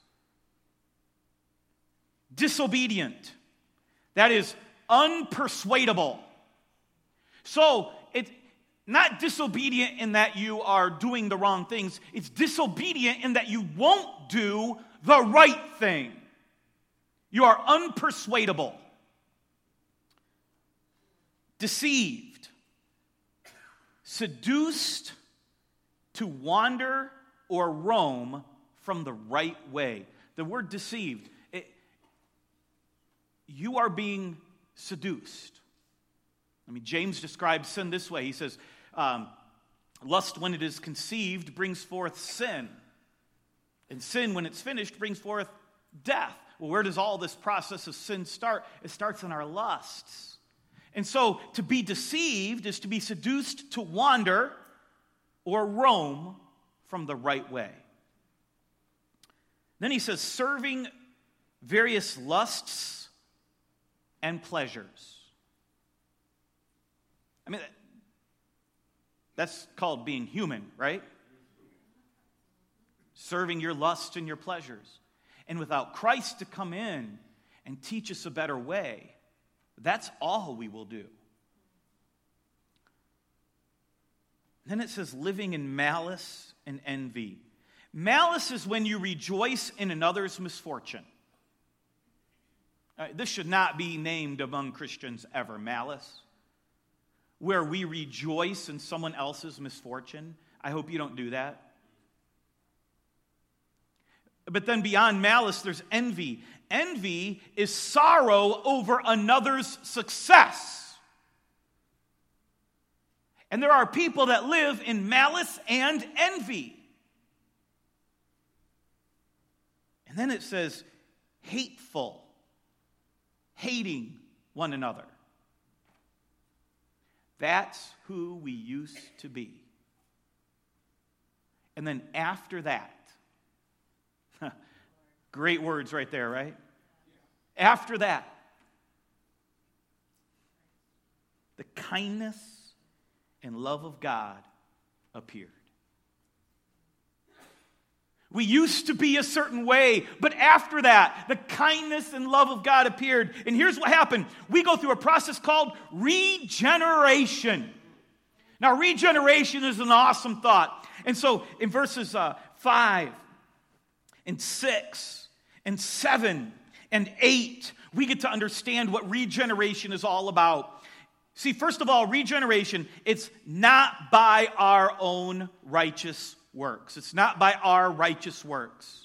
Disobedient. That is unpersuadable. So it's not disobedient in that you are doing the wrong things. It's disobedient in that you won't do the right thing. You are unpersuadable. Deceived. Seduced to wander or roam from the right way. The word deceived, it, you are being seduced. I mean, James describes sin this way. He says, um, lust when it is conceived brings forth sin. And sin when it's finished brings forth death. Well, where does all this process of sin start? It starts in our lusts. And so to be deceived is to be seduced to wander or roam from the right way. Then he says, serving various lusts and pleasures. I mean, that's called being human, right? Serving your lusts and your pleasures. And without Christ to come in and teach us a better way, that's all we will do. Then it says living in malice and envy. Malice is when you rejoice in another's misfortune. Uh, this should not be named among Christians ever, malice. Where we rejoice in someone else's misfortune. I hope you don't do that. But then beyond malice, there's envy. Envy is sorrow over another's success. And there are people that live in malice and envy. And then it says hateful, hating one another. That's who we used to be. And then after that, great words right there, right? After that, the kindness and love of God appeared. We used to be a certain way, but after that, the kindness and love of God appeared. And here's what happened. We go through a process called regeneration. Now, regeneration is an awesome thought. And so in verses uh, five and six and seven and eight, we get to understand what regeneration is all about. See, first of all, regeneration, it's not by our own righteous works. It's not by our righteous works.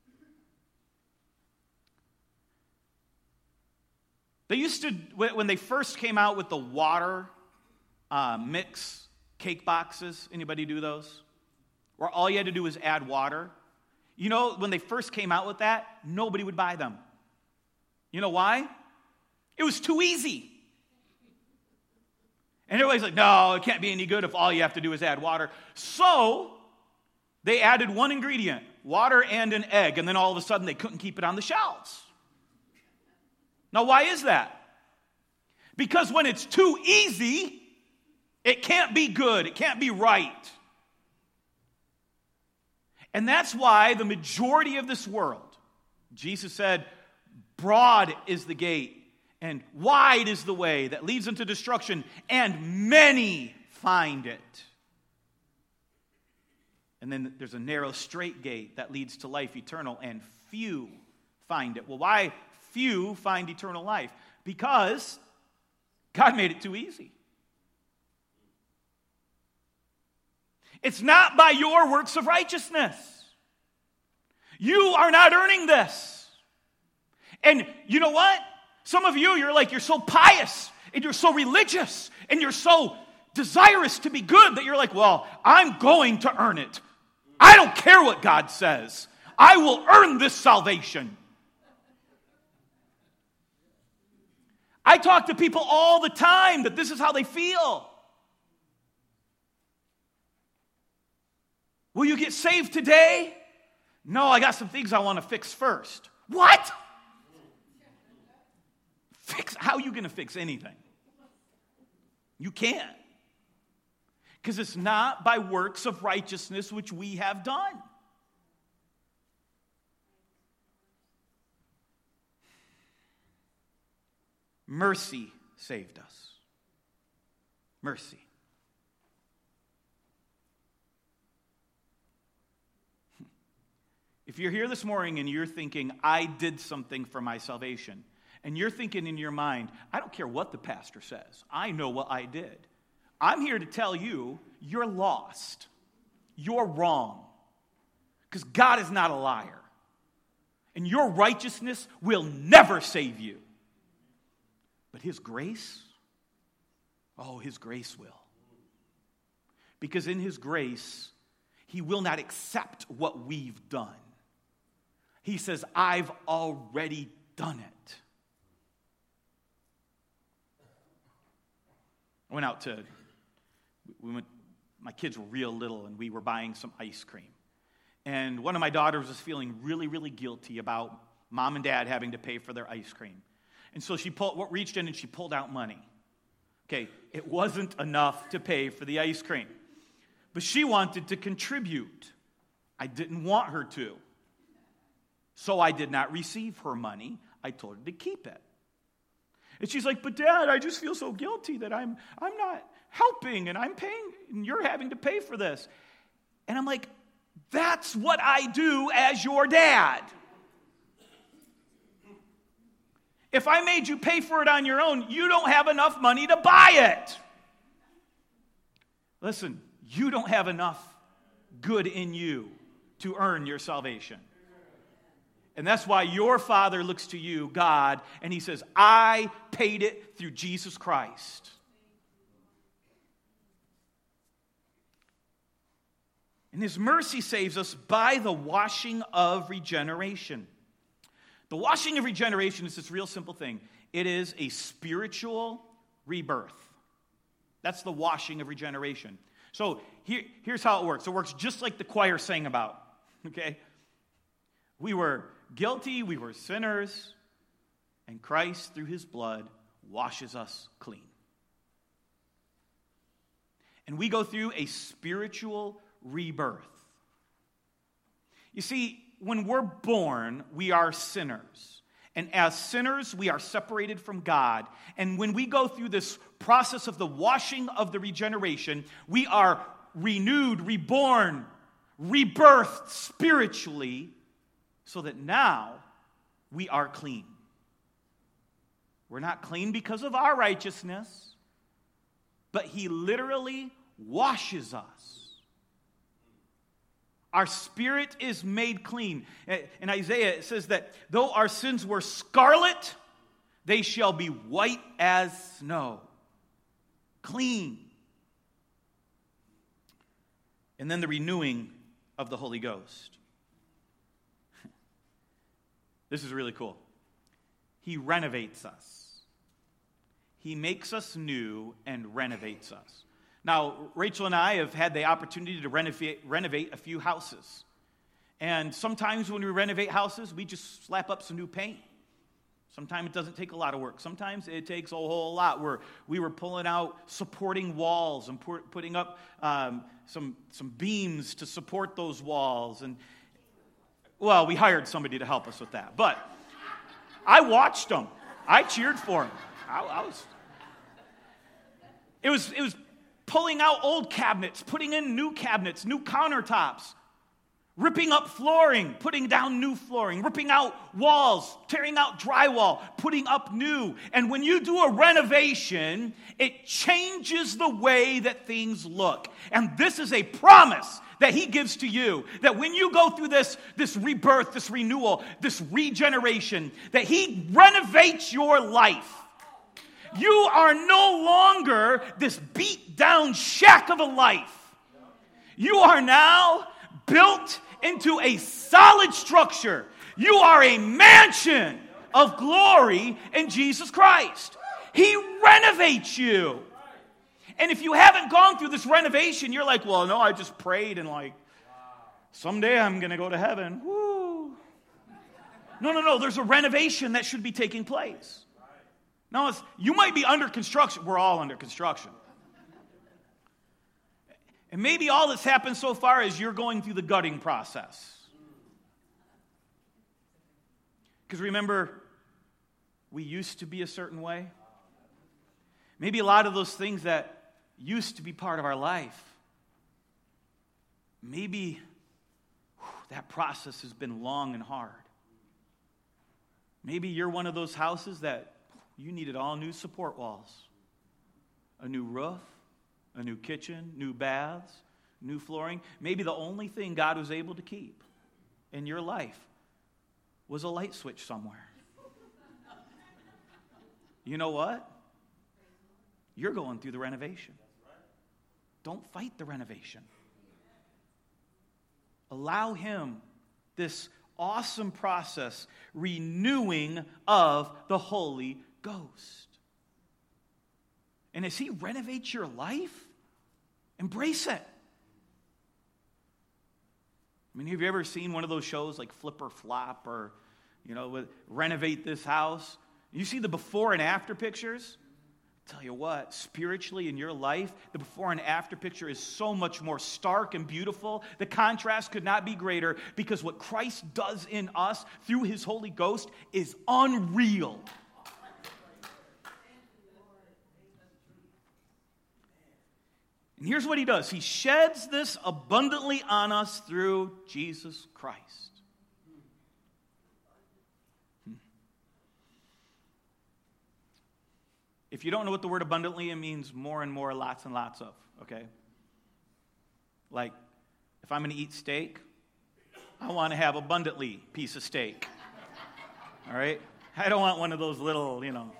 They used to, when they first came out with the water uh, mix cake boxes, anybody do those? Where all you had to do was add water. You know, when they first came out with that, nobody would buy them. You know why? It was too easy. And everybody's like, no, it can't be any good if all you have to do is add water. So they added one ingredient, water and an egg, and then all of a sudden they couldn't keep it on the shelves. Now, why is that? Because when it's too easy, it can't be good, it can't be right. And that's why the majority of this world, Jesus said, broad is the gate, and wide is the way that leads into destruction, and many find it. And then there's a narrow, straight gate that leads to life eternal, and few find it. Well, why few find eternal life? Because God made it too easy. It's not by your works of righteousness. You are not earning this. And you know what? Some of you, you're like, you're so pious, and you're so religious, and you're so desirous to be good that you're like, well, I'm going to earn it. I don't care what God says. I will earn this salvation. I talk to people all the time that this is how they feel. Will you get saved today? No, I got some things I want to fix first. What? Fix? How are you going to fix anything? You can't. Because it's not by works of righteousness which we have done. Mercy saved us. Mercy. If you're here this morning and you're thinking, I did something for my salvation, and you're thinking in your mind, I don't care what the pastor says, I know what I did. I'm here to tell you, you're lost. You're wrong. Because God is not a liar. And your righteousness will never save you. But His grace, oh, His grace will. Because in His grace, He will not accept what we've done. He says, I've already done it. I went out to, we went, my kids were real little, and we were buying some ice cream. And one of my daughters was feeling really, really guilty about mom and dad having to pay for their ice cream. And so she pulled, reached in and she pulled out money. Okay, it wasn't enough to pay for the ice cream. But she wanted to contribute. I didn't want her to. So I did not receive her money. I told her to keep it. And she's like, but Dad, I just feel so guilty that I'm I'm not helping and I'm paying and you're having to pay for this. And I'm like, that's what I do as your dad. If I made you pay for it on your own, you don't have enough money to buy it. Listen, you don't have enough good in you to earn your salvation. And that's why your Father looks to you, God, and He says, I paid it through Jesus Christ. And His mercy saves us by the washing of regeneration. The washing of regeneration is this real simple thing. It is a spiritual rebirth. That's the washing of regeneration. So here, here's how it works. It works just like the choir sang about, okay? We were guilty, we were sinners, and Christ, through His blood, washes us clean. And we go through a spiritual rebirth. You see, when we're born, we are sinners. And as sinners, we are separated from God. And when we go through this process of the washing of the regeneration, we are renewed, reborn, rebirthed spiritually, so that now we are clean. We're not clean because of our righteousness, but He literally washes us. Our spirit is made clean. In Isaiah, it says that though our sins were scarlet, they shall be white as snow. Clean. And then the renewing of the Holy Ghost. This is really cool. He renovates us. He makes us new and renovates us. Now, Rachel and I have had the opportunity to renovate, renovate a few houses. And sometimes when we renovate houses, we just slap up some new paint. Sometimes it doesn't take a lot of work. Sometimes it takes a whole lot. Where we were pulling out supporting walls and putting up um, some, some beams to support those walls. And well, we hired somebody to help us with that. But I watched them. I cheered for them. I, I was. It was. It was pulling out old cabinets, putting in new cabinets, new countertops, ripping up flooring, putting down new flooring, ripping out walls, tearing out drywall, putting up new. And when you do a renovation, it changes the way that things look. And this is a promise that he gives to you, that when you go through this, this rebirth, this renewal, this regeneration, that he renovates your life. You are no longer this beat down shack of a life. You are now built into a solid structure. You are a mansion of glory in Jesus Christ. He renovates you. And if you haven't gone through this renovation, you're like, well, no, I just prayed and like, someday I'm going to go to heaven. Woo. No, no, no. There's a renovation that should be taking place. Now, it's, you might be under construction. We're all under construction. And maybe all that's happened so far is you're going through the gutting process. Because remember, we used to be a certain way. Maybe a lot of those things that used to be part of our life, maybe whew, that process has been long and hard. Maybe you're one of those houses that you needed all new support walls, a new roof, a new kitchen, new baths, new flooring. Maybe the only thing God was able to keep in your life was a light switch somewhere. You know what? You're going through the renovation. Don't fight the renovation. Allow him this awesome process, renewing of the Holy Ghost. And as he renovates your life, embrace it. I mean, have you ever seen one of those shows like Flip or Flop or, you know, with Renovate This House? You see the before and after pictures? Tell you what, spiritually in your life, the before and after picture is so much more stark and beautiful. The contrast could not be greater because what Christ does in us through his Holy Ghost is unreal. And here's what he does. He sheds this abundantly on us through Jesus Christ. If you don't know what the word abundantly, it means more and more, lots and lots of, okay? Like, if I'm going to eat steak, I want to have abundantly piece of steak, all right? I don't want one of those little, you know,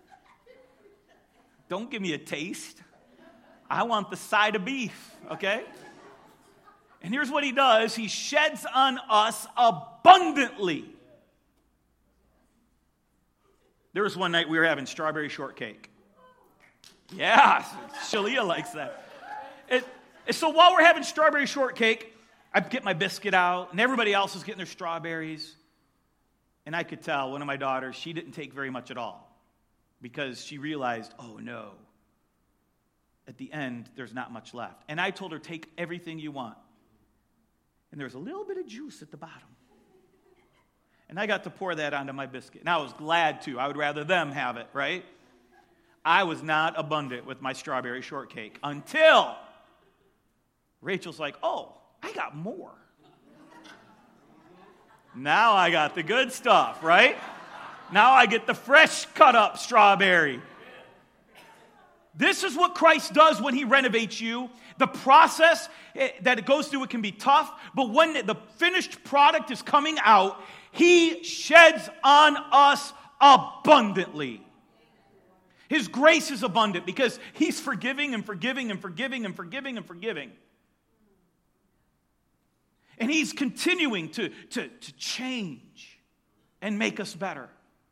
don't give me a taste. I want the side of beef, okay? And here's what he does. He sheds on us abundantly. There was one night we were having strawberry shortcake. Yeah, Shalia likes that. It, so while we're having strawberry shortcake, I get my biscuit out, and everybody else is getting their strawberries. And I could tell one of my daughters, she didn't take very much at all because she realized, oh no, at the end, there's not much left. And I told her, take everything you want. And there's a little bit of juice at the bottom. And I got to pour that onto my biscuit. And I was glad to. I would rather them have it, right? I was not abundant with my strawberry shortcake until Rachel's like, oh, I got more. Now I got the good stuff, right? Now I get the fresh cut up strawberry. This is what Christ does when he renovates you. The process that it goes through, it can be tough, but when the finished product is coming out, he sheds on us abundantly. His grace is abundant because he's forgiving and forgiving and forgiving and forgiving and forgiving. And he's continuing to, to, to change and make us better.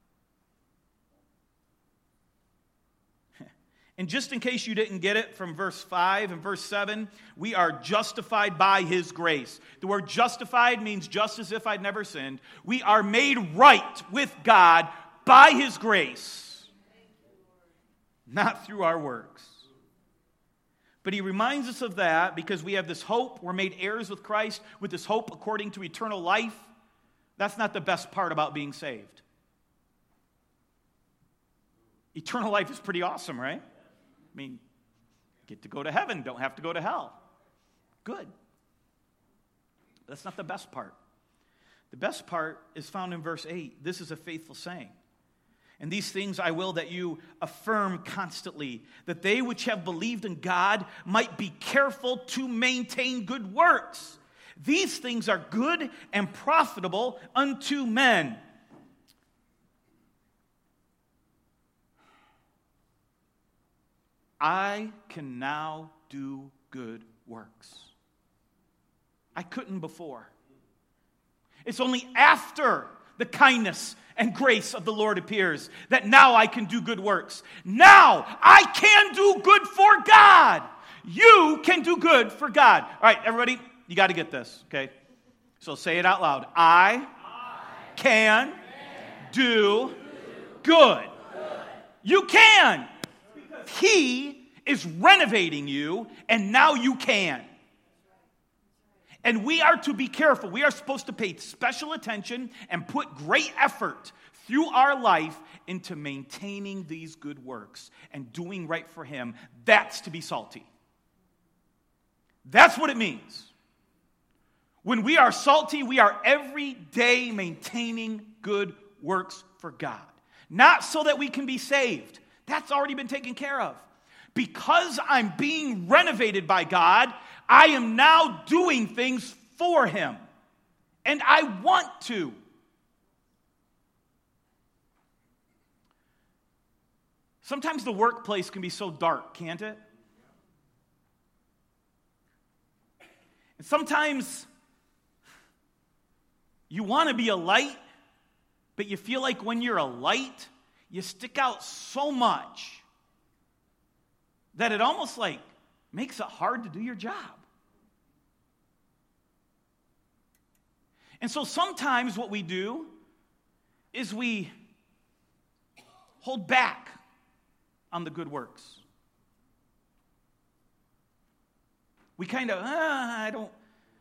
And just in case you didn't get it from verse five and verse seven, we are justified by his grace. The word justified means just as if I'd never sinned. We are made right with God by his grace, not through our works. But he reminds us of that because we have this hope. We're made heirs with Christ with this hope according to eternal life. That's not the best part about being saved. Eternal life is pretty awesome, right? I mean, Get to go to heaven, don't have to go to hell. Good. That's not the best part. The best part is found in verse eight. This is a faithful saying. And these things I will that you affirm constantly, that they which have believed in God might be careful to maintain good works. These things are good and profitable unto men. I can now do good works. I couldn't before. It's only after the kindness and grace of the Lord appears that now I can do good works. Now I can do good for God. You can do good for God. All right, everybody, you got to get this, okay? So say it out loud. I, I can, can do, do good. good. You can. Because He is renovating you, and now you can. And we are to be careful. We are supposed to pay special attention and put great effort through our life into maintaining these good works and doing right for Him. That's to be salty. That's what it means. When we are salty, we are every day maintaining good works for God. Not so that we can be saved. That's already been taken care of. Because I'm being renovated by God, I am now doing things for Him. And I want to. Sometimes the workplace can be so dark, can't it? And sometimes you want to be a light, but you feel like when you're a light, you stick out so much that it almost like makes it hard to do your job. And so sometimes what we do is we hold back on the good works. We kind of, ah, I don't,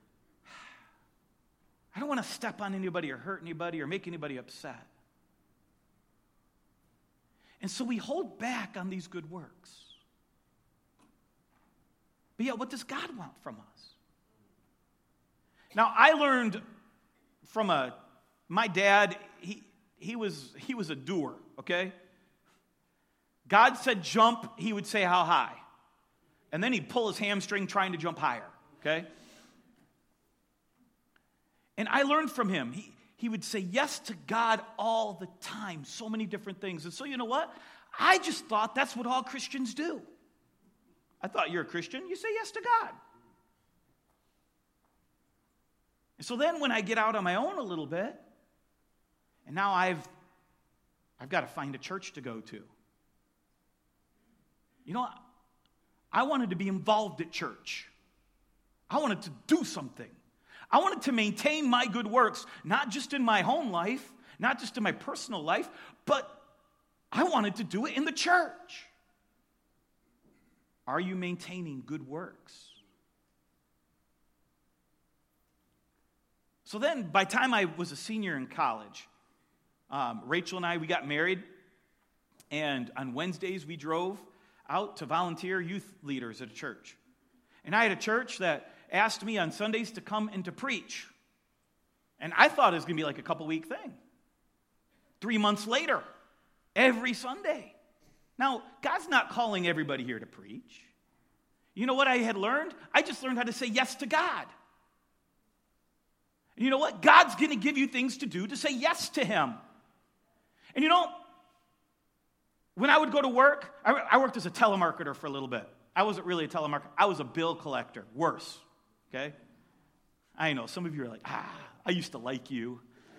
I don't want to step on anybody or hurt anybody or make anybody upset. And so we hold back on these good works. But yet, what does God want from us? Now, I learned from a my dad, he he was he was a doer, okay? God said jump, he would say how high. And then he'd pull his hamstring trying to jump higher, okay? And I learned from him. He, he would say yes to God all the time, so many different things. And so you know what? I just thought that's what all Christians do. I thought you're a Christian, you say yes to God. And so then when I get out on my own a little bit, and now I've I've got to find a church to go to. You know, I wanted to be involved at church. I wanted to do something. I wanted to maintain my good works, not just in my home life, not just in my personal life, but I wanted to do it in the church. Are you maintaining good works? So then, by the time I was a senior in college, um, Rachel and I, we got married, and on Wednesdays we drove out to volunteer youth leaders at a church. And I had a church that asked me on Sundays to come and to preach. And I thought it was going to be like a couple-week thing. Three months later, every Sunday. Now, God's not calling everybody here to preach. You know what I had learned? I just learned how to say yes to God. And you know what? God's going to give you things to do to say yes to Him. And you know, when I would go to work, I, I worked as a telemarketer for a little bit. I wasn't really a telemarketer. I was a bill collector. Worse, okay? I know, some of you are like, ah, I used to like you.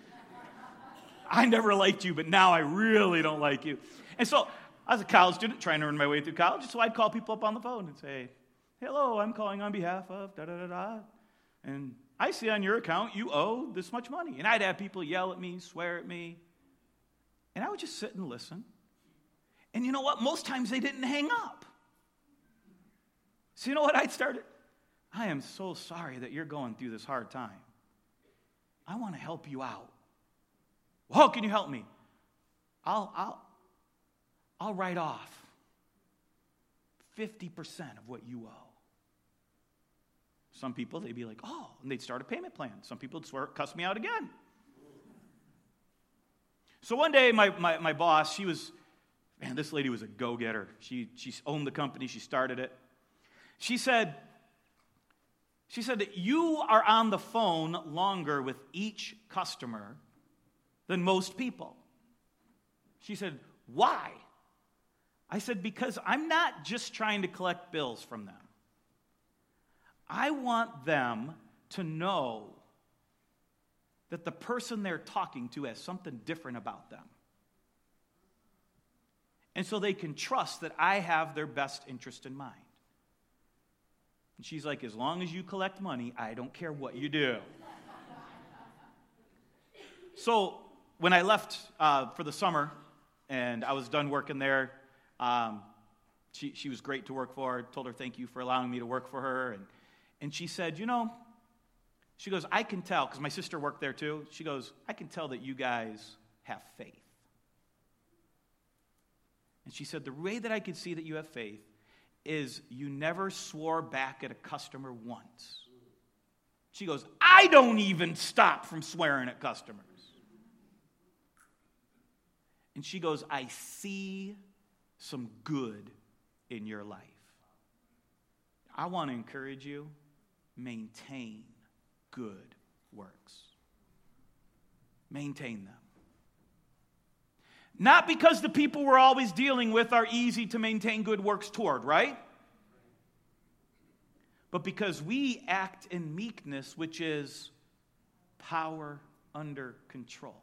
I never liked you, but now I really don't like you. And so I was a college student trying to earn my way through college, so I'd call people up on the phone and say, hello, I'm calling on behalf of da-da-da-da. And I see on your account you owe this much money. And I'd have people yell at me, swear at me. And I would just sit and listen. And you know what? Most times they didn't hang up. So you know what I started? I am so sorry that you're going through this hard time. I want to help you out. Well, how can you help me? I'll, I'll, I'll write off fifty percent of what you owe. Some people, they'd be like, oh, and they'd start a payment plan. Some people would swear, cuss me out again. So one day, my, my, my boss, she was, man, this lady was a go-getter. She, she owned the company. She started it. She said, she said that you are on the phone longer with each customer than most people. She said, why? I said, because I'm not just trying to collect bills from them. I want them to know that the person they're talking to has something different about them. And so they can trust that I have their best interest in mind. And she's like, as long as you collect money, I don't care what you do. So when I left uh, for the summer and I was done working there, um, she, she was great to work for. I told her thank you for allowing me to work for her. And, and she said, you know, she goes, I can tell, because my sister worked there too. She goes, I can tell that you guys have faith. And she said, the way that I can see that you have faith is you never swore back at a customer once. She goes, I don't even stop from swearing at customers. And she goes, I see some good in your life. I want to encourage you, maintain good works. Maintain them. Not because the people we're always dealing with are easy to maintain good works toward, right? But because we act in meekness, which is power under control.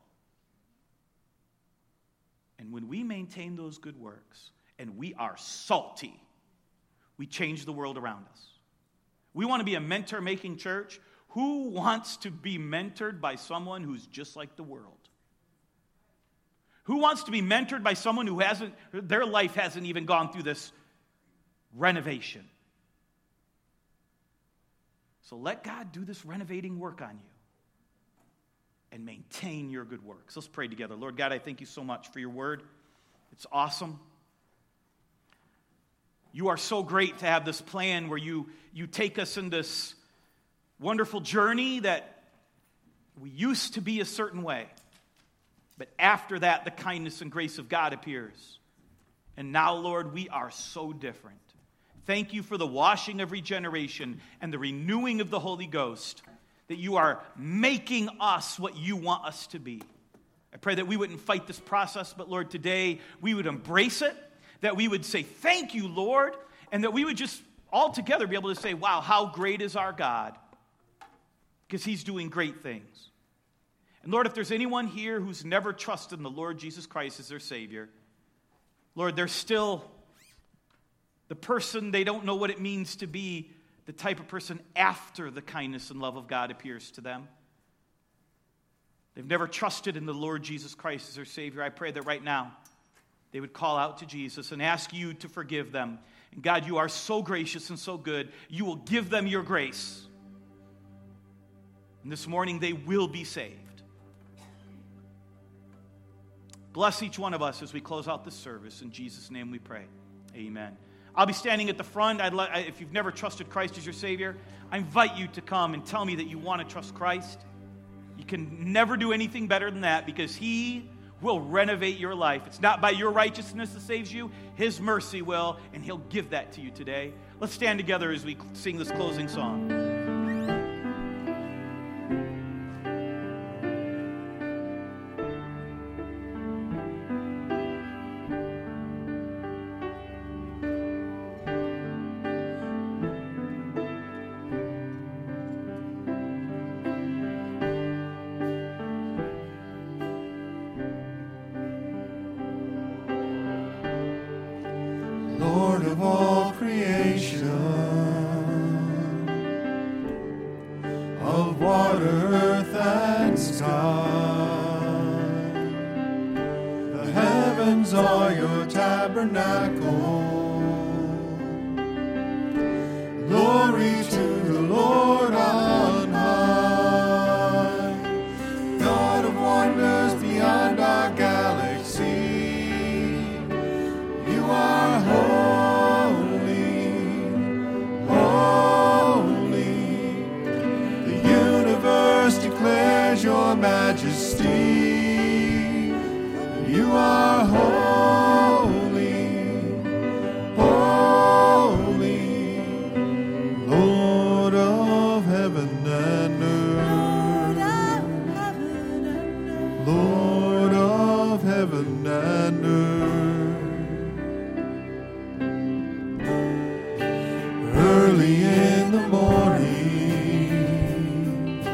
And when we maintain those good works, and we are salty, we change the world around us. We want to be a mentor-making church. Who wants to be mentored by someone who's just like the world? Who wants to be mentored by someone who hasn't, their life hasn't even gone through this renovation? So let God do this renovating work on you and maintain your good works. Let's pray together. Lord God, I thank you so much for your word. It's awesome. You are so great to have this plan where you, you take us in this wonderful journey that we used to be a certain way. But after that, the kindness and grace of God appears. And now, Lord, we are so different. Thank you for the washing of regeneration and the renewing of the Holy Ghost, that you are making us what you want us to be. I pray that we wouldn't fight this process, but Lord, today we would embrace it, that we would say, thank you, Lord, and that we would just all together be able to say, wow, how great is our God, because he's doing great things. And Lord, if there's anyone here who's never trusted in the Lord Jesus Christ as their Savior, Lord, they're still the person, they don't know what it means to be the type of person after the kindness and love of God appears to them. They've never trusted in the Lord Jesus Christ as their Savior. I pray that right now they would call out to Jesus and ask you to forgive them. And God, you are so gracious and so good. You will give them your grace. And this morning they will be saved. Bless each one of us as we close out this service. In Jesus' name we pray. Amen. I'll be standing at the front. I'd let, if you've never trusted Christ as your Savior, I invite you to come and tell me that you want to trust Christ. You can never do anything better than that because He will renovate your life. It's not by your righteousness that saves you. His mercy will, and He'll give that to you today. Let's stand together as we sing this closing song. Lord of all creation, of water, earth, and sky, the heavens are your tabernacle. Glory to the Lord on high, God of wonders beyond our galaxy. You are holy, declares your majesty. You are holy, holy, Lord of heaven and earth. Lord of heaven and earth. Early in the morning,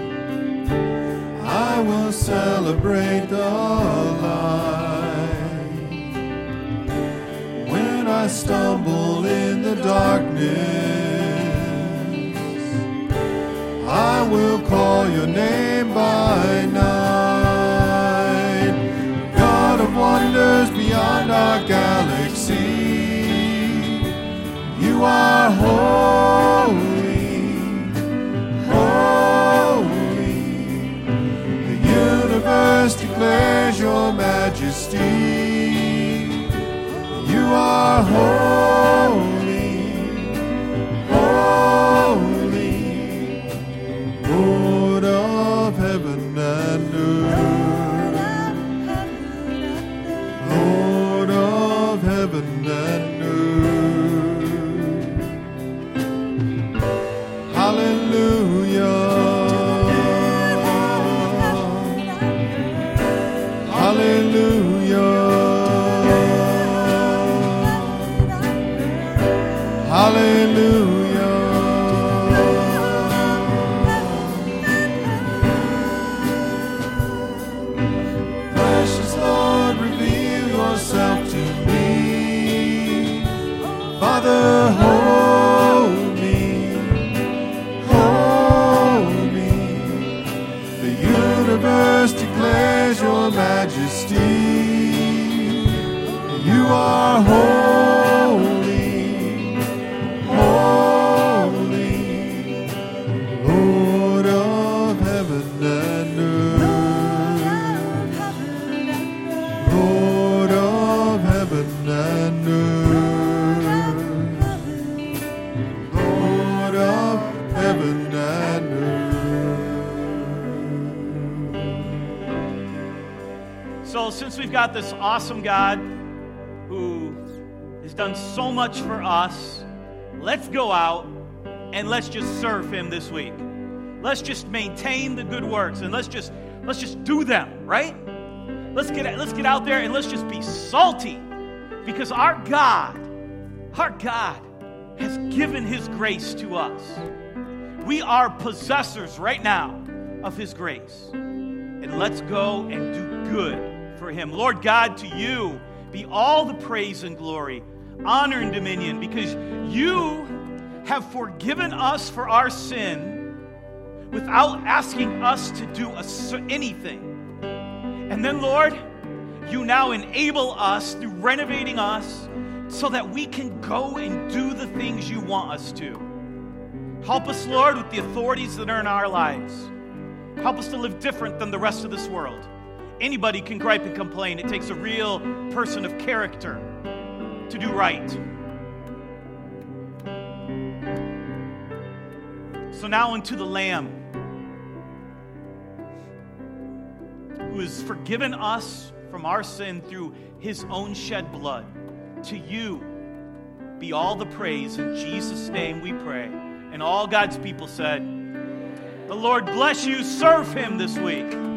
I will celebrate the light. When I stumble in the darkness, I will call your name by night. God of wonders beyond our galaxy, you are holy, holy. The universe declares your majesty. You are holy, holy, Lord of heaven and earth. Lord of heaven and earth. Hallelujah. Hallelujah. Hallelujah. Precious Lord, reveal yourself to me. Father, hold me, hold me. The universe declares your majesty. You are holy, holy, Lord of heaven and earth. Lord of heaven and earth. Lord of heaven and earth. So, since we've got this awesome God who has done so much for us, let's go out and let's just serve him this week. Let's just maintain the good works and let's just let's just do them, right? Let's get let's get out there and let's just be salty, because our God, our God has given his grace to us. We are possessors right now of his grace. And let's go and do good for him. Lord God, to you be all the praise and glory, honor and dominion, because you have forgiven us for our sin without asking us to do a, anything. And then, Lord, you now enable us through renovating us so that we can go and do the things you want us to. Help us, Lord, with the authorities that are in our lives. Help us to live different than the rest of this world. Anybody can gripe and complain. It takes a real person of character to do right. So now unto the Lamb, who has forgiven us from our sin through his own shed blood. To you be all the praise. In Jesus' name we pray. And all God's people said, the Lord bless you. Serve him this week.